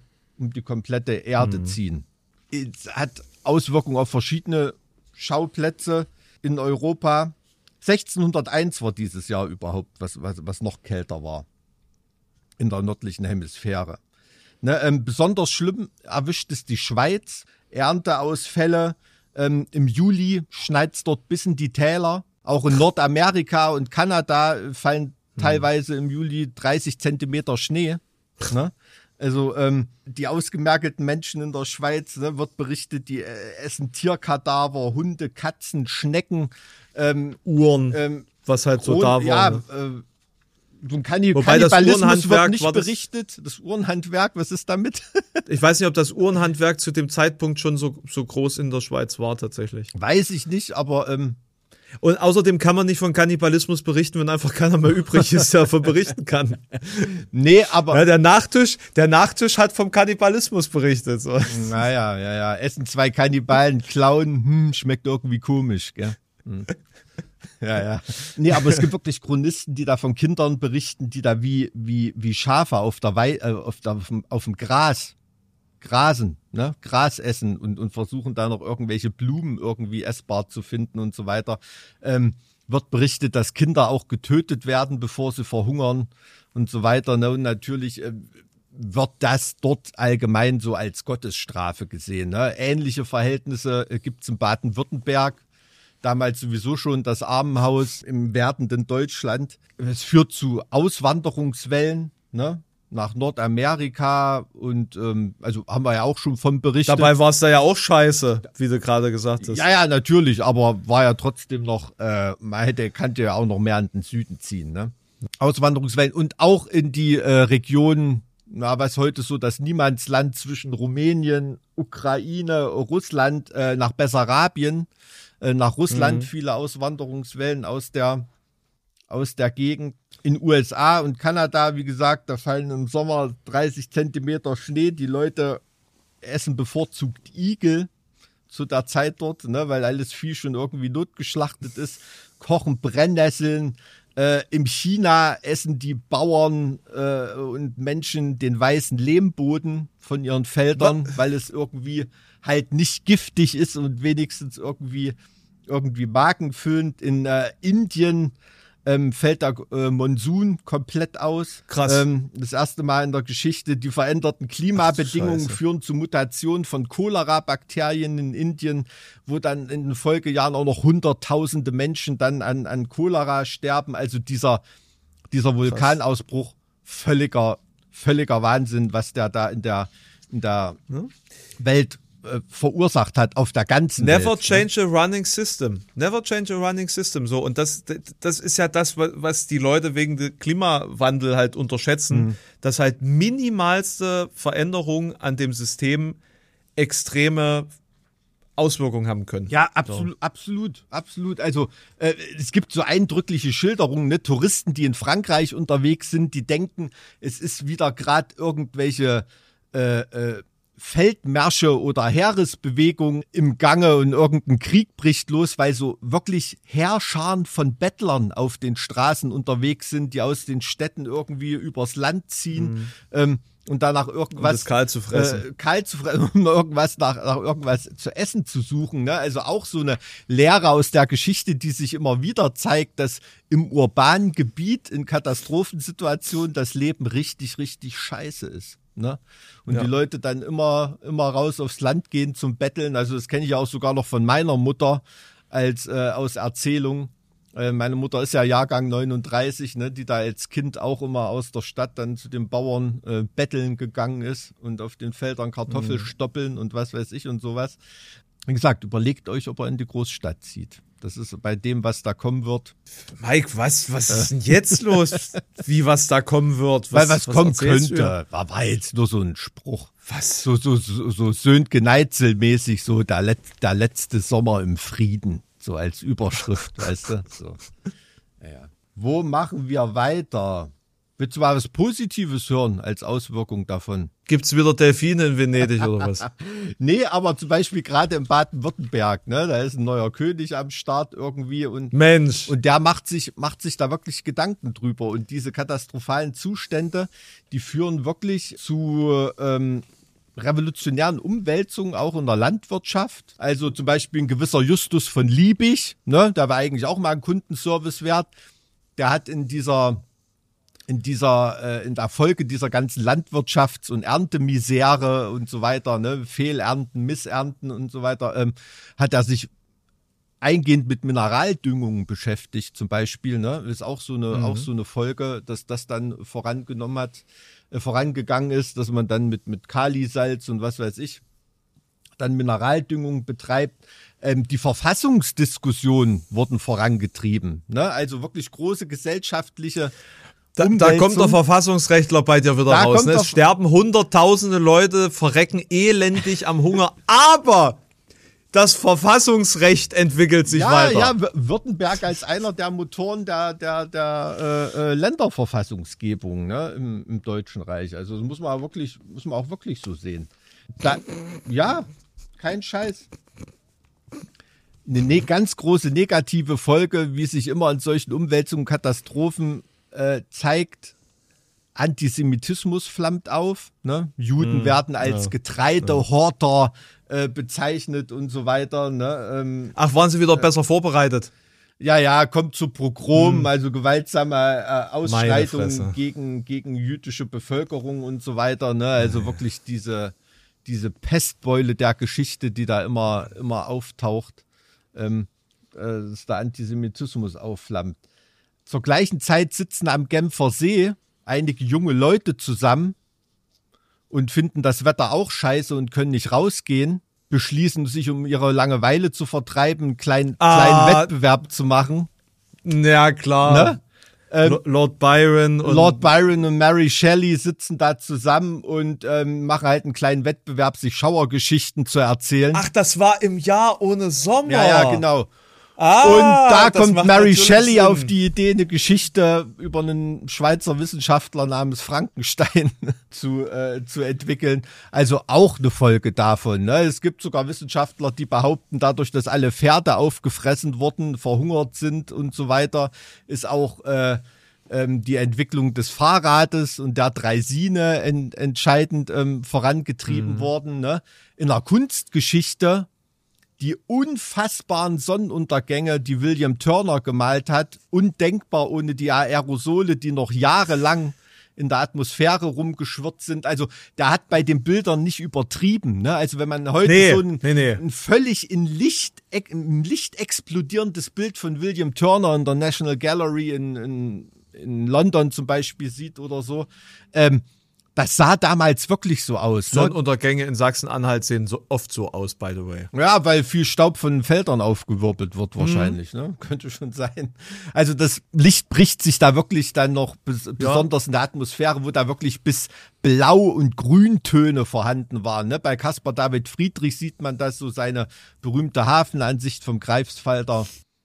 Erde ziehen. Es hat Auswirkungen auf verschiedene Schauplätze in Europa. 1601 war dieses Jahr überhaupt, was noch kälter war in der nördlichen Hemisphäre. Ne, besonders schlimm erwischt es die Schweiz. Ernteausfälle. Im Juli schneit es dort bis in die Täler. Auch in Nordamerika und Kanada fallen teilweise im Juli 30 Zentimeter Schnee. Ne? Also die ausgemergelten Menschen in der Schweiz, ne, wird berichtet, die essen Tierkadaver, Hunde, Katzen, Schnecken, Uhren, was halt so da war. Ja, ne? Kannibalismus wird nicht berichtet. Das Uhrenhandwerk, was ist damit? Ich weiß nicht, ob das Uhrenhandwerk zu dem Zeitpunkt schon so groß in der Schweiz war tatsächlich. Weiß ich nicht, aber... Und außerdem kann man nicht von Kannibalismus berichten, wenn einfach keiner mehr übrig ist, der davon berichten kann. Nee, aber... Ja, der Nachtisch hat vom Kannibalismus berichtet. So. Naja. Essen 2 Kannibalen, klauen, schmeckt irgendwie komisch, gell? Ja. Nee, aber es gibt wirklich Chronisten, die da von Kindern berichten, die da wie Schafe auf dem Gras grasen, ne? Gras essen und versuchen da noch irgendwelche Blumen irgendwie essbar zu finden und so weiter. Wird berichtet, dass Kinder auch getötet werden, bevor sie verhungern und so weiter. Ne? Und natürlich wird das dort allgemein so als Gottesstrafe gesehen. Ne? Ähnliche Verhältnisse gibt es in Baden-Württemberg. damals sowieso schon das Armenhaus im werdenden Deutschland. Es führt zu Auswanderungswellen, ne? Nach Nordamerika und also haben wir ja auch schon von berichtet. Dabei war es da ja auch scheiße, wie du gerade gesagt hast. Ja, natürlich, aber war ja trotzdem noch, kannte ja auch noch mehr an den Süden ziehen, ne? Auswanderungswellen und auch in die Region, was heute so das Niemandsland zwischen Rumänien, Ukraine, Russland, nach Bessarabien, nach Russland, viele Auswanderungswellen aus der Gegend. In USA und Kanada, wie gesagt, da fallen im Sommer 30 Zentimeter Schnee. Die Leute essen bevorzugt Igel zu der Zeit dort, ne, weil alles Vieh schon irgendwie notgeschlachtet ist. Kochen Brennnesseln. In China essen die Bauern und Menschen den weißen Lehmboden von ihren Feldern, weil es irgendwie halt nicht giftig ist und wenigstens irgendwie magenfüllend. In Indien fällt der Monsun komplett aus. Krass. Das erste Mal in der Geschichte. Die veränderten Klimabedingungen führen zu Mutationen von Cholera-Bakterien in Indien, wo dann in den Folgejahren auch noch hunderttausende Menschen dann an Cholera sterben. Also dieser Vulkanausbruch, völliger Wahnsinn, was der da in der Welt verursacht hat auf der ganzen Welt. Never change a running system. Never change a running system. So, und das ist ja das, was die Leute wegen des Klimawandel halt unterschätzen, dass halt minimalste Veränderungen an dem System extreme Auswirkungen haben können. Ja, absolut. Also es gibt so eindrückliche Schilderungen, ne? Touristen, die in Frankreich unterwegs sind, die denken, es ist wieder gerade irgendwelche Feldmärsche oder Heeresbewegungen im Gange und irgendein Krieg bricht los, weil so wirklich Heerscharen von Bettlern auf den Straßen unterwegs sind, die aus den Städten irgendwie übers Land ziehen und danach irgendwas das kalt zu fressen, um irgendwas nach irgendwas zu essen zu suchen. Ne? Also auch so eine Lehre aus der Geschichte, die sich immer wieder zeigt, dass im urbanen Gebiet in Katastrophensituationen das Leben richtig, richtig scheiße ist. Ne? Und die Leute dann immer raus aufs Land gehen zum Betteln. Also das kenne ich ja auch sogar noch von meiner Mutter als aus Erzählung. Meine Mutter ist ja Jahrgang 39, ne, die da als Kind auch immer aus der Stadt dann zu den Bauern betteln gegangen ist und auf den Feldern Kartoffel stoppeln und was weiß ich und sowas. Wie gesagt, überlegt euch, ob er in die Großstadt zieht. Das ist bei dem, was da kommen wird. Mike, was ist denn jetzt los? Wie was da kommen wird? Was kommen könnte. War jetzt nur so ein Spruch. Was? So Söhnke-Neitzel-mäßig, so der letzte Sommer im Frieden. So als Überschrift, weißt du? So. Ja. Wo machen wir weiter? Willst du mal was Positives hören als Auswirkung davon? Gibt's wieder Delfine in Venedig oder was? Nee, aber zum Beispiel gerade in Baden-Württemberg, ne, da ist ein neuer König am Start irgendwie und Mensch. Und der macht sich da wirklich Gedanken drüber und diese katastrophalen Zustände, die führen wirklich zu revolutionären Umwälzungen auch in der Landwirtschaft. Also zum Beispiel ein gewisser Justus von Liebig, ne, der war eigentlich auch mal ein Kundenservice wert. Der hat in der Folge dieser ganzen Landwirtschafts- und Erntemisere und so weiter, ne, Fehlernten, Missernten und so weiter, hat er sich eingehend mit Mineraldüngung beschäftigt, zum Beispiel, ne, ist auch so eine Folge, dass das dann vorangegangen ist, dass man dann mit Kalisalz und was weiß ich dann Mineraldüngung betreibt. Die Verfassungsdiskussionen wurden vorangetrieben, ne, also wirklich große gesellschaftliche Da kommt der Verfassungsrechtler bei dir wieder raus. Ne? Es sterben hunderttausende Leute, verrecken elendig am Hunger, aber das Verfassungsrecht entwickelt sich weiter. Ja, Württemberg als einer der Motoren der Länderverfassungsgebung, ne, im Deutschen Reich. Also das muss man auch wirklich so sehen. Kein Scheiß. Eine ganz große negative Folge, wie sich immer in solchen Umwälzungen, Katastrophen zeigt, Antisemitismus flammt auf. Ne? Juden werden als Getreidehorter bezeichnet und so weiter. Ne? Ach, waren sie wieder besser vorbereitet? Ja, kommt zu Pogrom, also gewaltsame Ausschreitungen gegen jüdische Bevölkerung und so weiter. Ne? Also wirklich diese Pestbeule der Geschichte, die da immer auftaucht. dass der Antisemitismus aufflammt. Zur gleichen Zeit sitzen am Genfer See einige junge Leute zusammen und finden das Wetter auch scheiße und können nicht rausgehen, beschließen sich, um ihre Langeweile zu vertreiben, einen kleinen Wettbewerb zu machen. Ja, klar. Ne? Lord Byron und Mary Shelley sitzen da zusammen und machen halt einen kleinen Wettbewerb, sich Schauergeschichten zu erzählen. Ach, das war im Jahr ohne Sommer. Ja, genau. Und da kommt Mary Shelley Sinn. Auf die Idee, eine Geschichte über einen Schweizer Wissenschaftler namens Frankenstein zu entwickeln. Also auch eine Folge davon. Ne? Es gibt sogar Wissenschaftler, die behaupten, dadurch, dass alle Pferde aufgefressen wurden, verhungert sind und so weiter, ist auch die Entwicklung des Fahrrades und der Draisine entscheidend vorangetrieben worden. Ne? In der Kunstgeschichte die unfassbaren Sonnenuntergänge, die William Turner gemalt hat, undenkbar ohne die Aerosole, die noch jahrelang in der Atmosphäre rumgeschwirrt sind. Also der hat bei den Bildern nicht übertrieben. Ne? Also wenn man heute ein völlig im Licht explodierendes Bild von William Turner in der National Gallery in London zum Beispiel sieht oder so, das sah damals wirklich so aus. Sonnenuntergänge in Sachsen-Anhalt sehen so oft so aus, by the way. Ja, weil viel Staub von den Feldern aufgewirbelt wird wahrscheinlich. Ne? Könnte schon sein. Also das Licht bricht sich da wirklich dann noch besonders in der Atmosphäre, wo da wirklich bis Blau- und Grüntöne vorhanden waren. Ne? Bei Caspar David Friedrich sieht man das, so seine berühmte Hafenansicht vom Greifswalder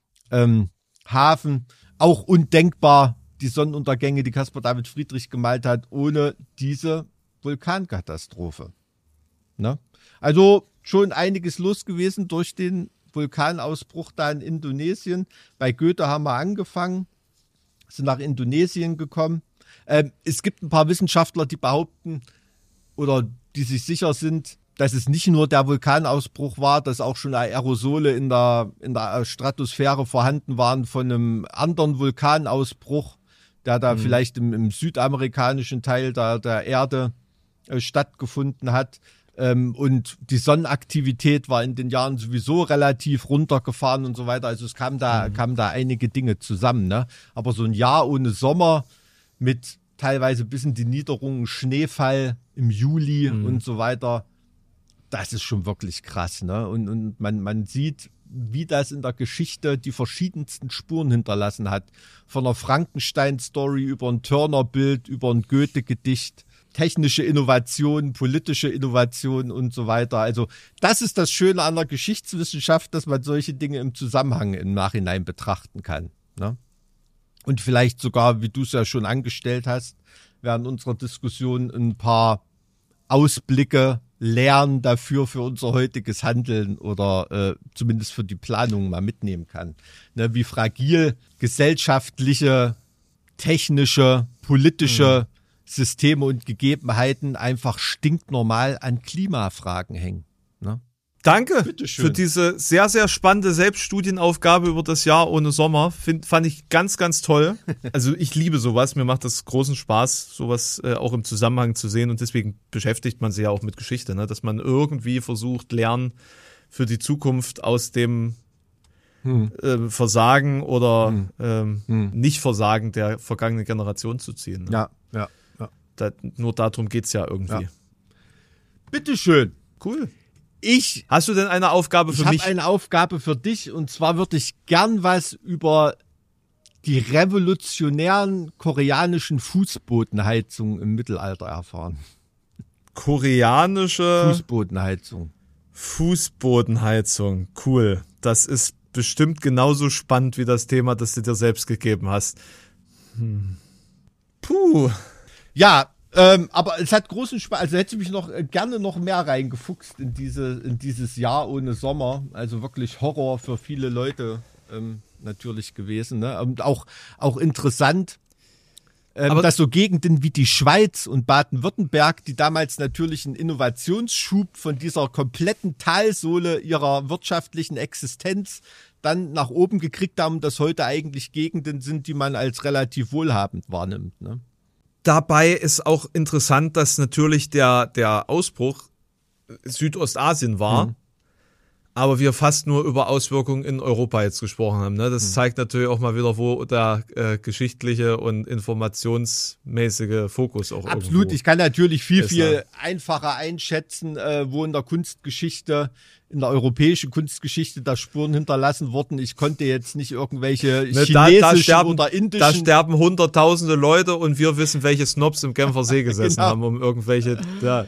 Hafen. Auch undenkbar, die Sonnenuntergänge, die Caspar David Friedrich gemalt hat, ohne diese Vulkankatastrophe. Ne? Also schon einiges los gewesen durch den Vulkanausbruch da in Indonesien. Bei Goethe haben wir angefangen, sind nach Indonesien gekommen. Es gibt ein paar Wissenschaftler, die behaupten oder die sich sicher sind, dass es nicht nur der Vulkanausbruch war, dass auch schon Aerosole in der Stratosphäre vorhanden waren von einem anderen Vulkanausbruch, der da vielleicht im südamerikanischen Teil der Erde stattgefunden hat. Und die Sonnenaktivität war in den Jahren sowieso relativ runtergefahren und so weiter. Also es kamen da einige Dinge zusammen. Ne? Aber so ein Jahr ohne Sommer mit teilweise bis in die Niederungen Schneefall im Juli und so weiter, das ist schon wirklich krass. Ne? Und man sieht, wie das in der Geschichte die verschiedensten Spuren hinterlassen hat. Von einer Frankenstein-Story über ein Turner-Bild, über ein Goethe-Gedicht, technische Innovation, politische Innovation und so weiter. Also das ist das Schöne an der Geschichtswissenschaft, dass man solche Dinge im Zusammenhang im Nachhinein betrachten kann. Ne? Und vielleicht sogar, wie du es ja schon angestellt hast, während unserer Diskussion ein paar Ausblicke lernen dafür für unser heutiges Handeln oder zumindest für die Planung mal mitnehmen kann. Ne, wie fragil gesellschaftliche, technische, politische Systeme und Gegebenheiten einfach stinknormal an Klimafragen hängen. Ne? Danke für diese sehr, sehr spannende Selbststudienaufgabe über das Jahr ohne Sommer. Fand ich ganz, ganz toll. Also ich liebe sowas. Mir macht das großen Spaß, sowas auch im Zusammenhang zu sehen. Und deswegen beschäftigt man sich ja auch mit Geschichte, ne? Dass man irgendwie versucht, Lernen für die Zukunft aus dem Versagen oder Nicht-Versagen der vergangenen Generation zu ziehen. Ne? Ja. Nur darum geht's ja irgendwie. Ja. Bitteschön. Cool. Hast du denn eine Aufgabe für mich? Ich habe eine Aufgabe für dich, und zwar würde ich gern was über die revolutionären koreanischen Fußbodenheizungen im Mittelalter erfahren. Koreanische Fußbodenheizung. Cool. Das ist bestimmt genauso spannend wie das Thema, das du dir selbst gegeben hast. Puh. Ja, aber es hat großen Spaß. Also hätte ich mich gerne noch mehr reingefuchst in dieses Jahr ohne Sommer. Also wirklich Horror für viele Leute natürlich gewesen. Ne? Und auch interessant, dass so Gegenden wie die Schweiz und Baden-Württemberg, die damals natürlich einen Innovationsschub von dieser kompletten Talsohle ihrer wirtschaftlichen Existenz dann nach oben gekriegt haben, dass heute eigentlich Gegenden sind, die man als relativ wohlhabend wahrnimmt. Ne? Dabei ist auch interessant, dass natürlich der Ausbruch Südostasien war, aber wir fast nur über Auswirkungen in Europa jetzt gesprochen haben. Ne? Das zeigt natürlich auch mal wieder, wo der geschichtliche und informationsmäßige Fokus auch Absolut, irgendwo ich kann natürlich viel ist, einfacher einschätzen, wo in der Kunstgeschichte, in der europäischen Kunstgeschichte da Spuren hinterlassen wurden. Ich konnte jetzt nicht irgendwelche chinesischen oder indischen... Da sterben hunderttausende Leute und wir wissen, welche Snobs im Genfer See gesessen haben, um irgendwelche...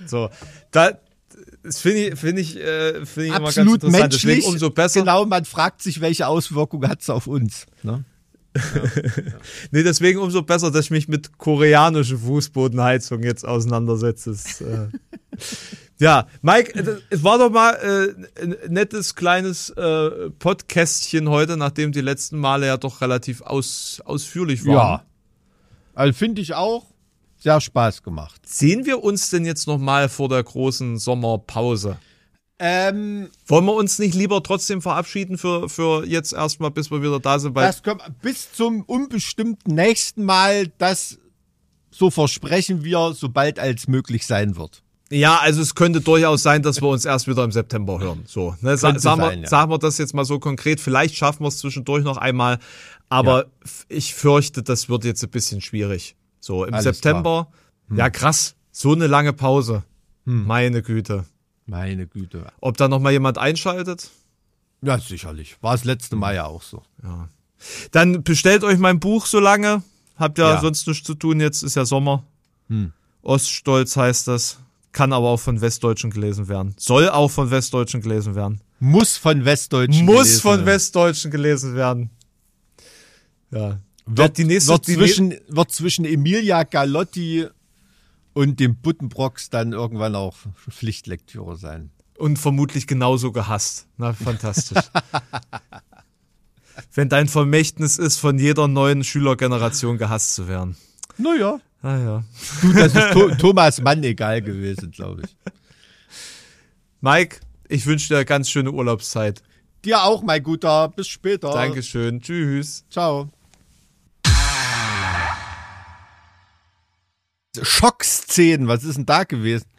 Das finde ich immer ganz Absolut interessant. menschlich. Deswegen umso besser. Genau, man fragt sich, welche Auswirkungen hat es auf uns. Ne? Nee, deswegen umso besser, dass ich mich mit koreanischen Fußbodenheizung jetzt auseinandersetze. Ja, Mike, es war doch mal ein nettes kleines Podcastchen heute, nachdem die letzten Male ja doch relativ ausführlich waren. Ja, also finde ich auch. Sehr Spaß gemacht. Sehen wir uns denn jetzt noch mal vor der großen Sommerpause? Wollen wir uns nicht lieber trotzdem verabschieden für jetzt erstmal, bis wir wieder da sind? Das können bis zum unbestimmten nächsten Mal, das so versprechen wir, sobald als möglich sein wird. Ja, also es könnte durchaus sein, dass wir uns erst wieder im September hören. So, ne? Sagen wir das jetzt mal so konkret. Vielleicht schaffen wir es zwischendurch noch einmal, aber ich fürchte, das wird jetzt ein bisschen schwierig. So, im September, ja krass, so eine lange Pause. Meine Güte. Meine Güte. Ob da noch mal jemand einschaltet? Ja, sicherlich. War das letzte Mal ja auch so. Ja. Dann bestellt euch mein Buch so lange. Habt ja sonst nichts zu tun, jetzt ist ja Sommer. Oststolz heißt das. Kann aber auch von Westdeutschen gelesen werden. Soll auch von Westdeutschen gelesen werden. Muss von Westdeutschen gelesen werden. Ja. Wird zwischen Emilia Galotti und dem Buddenbrocks dann irgendwann auch Pflichtlektüre sein. Und vermutlich genauso gehasst. Na, fantastisch. Wenn dein Vermächtnis ist, von jeder neuen Schülergeneration gehasst zu werden. Naja. Ah ja. Du, das ist Thomas Mann egal gewesen, glaube ich. Mike, ich wünsche dir eine ganz schöne Urlaubszeit. Dir auch, mein Guter. Bis später. Dankeschön. Tschüss. Ciao. Schockszenen, was ist denn da gewesen?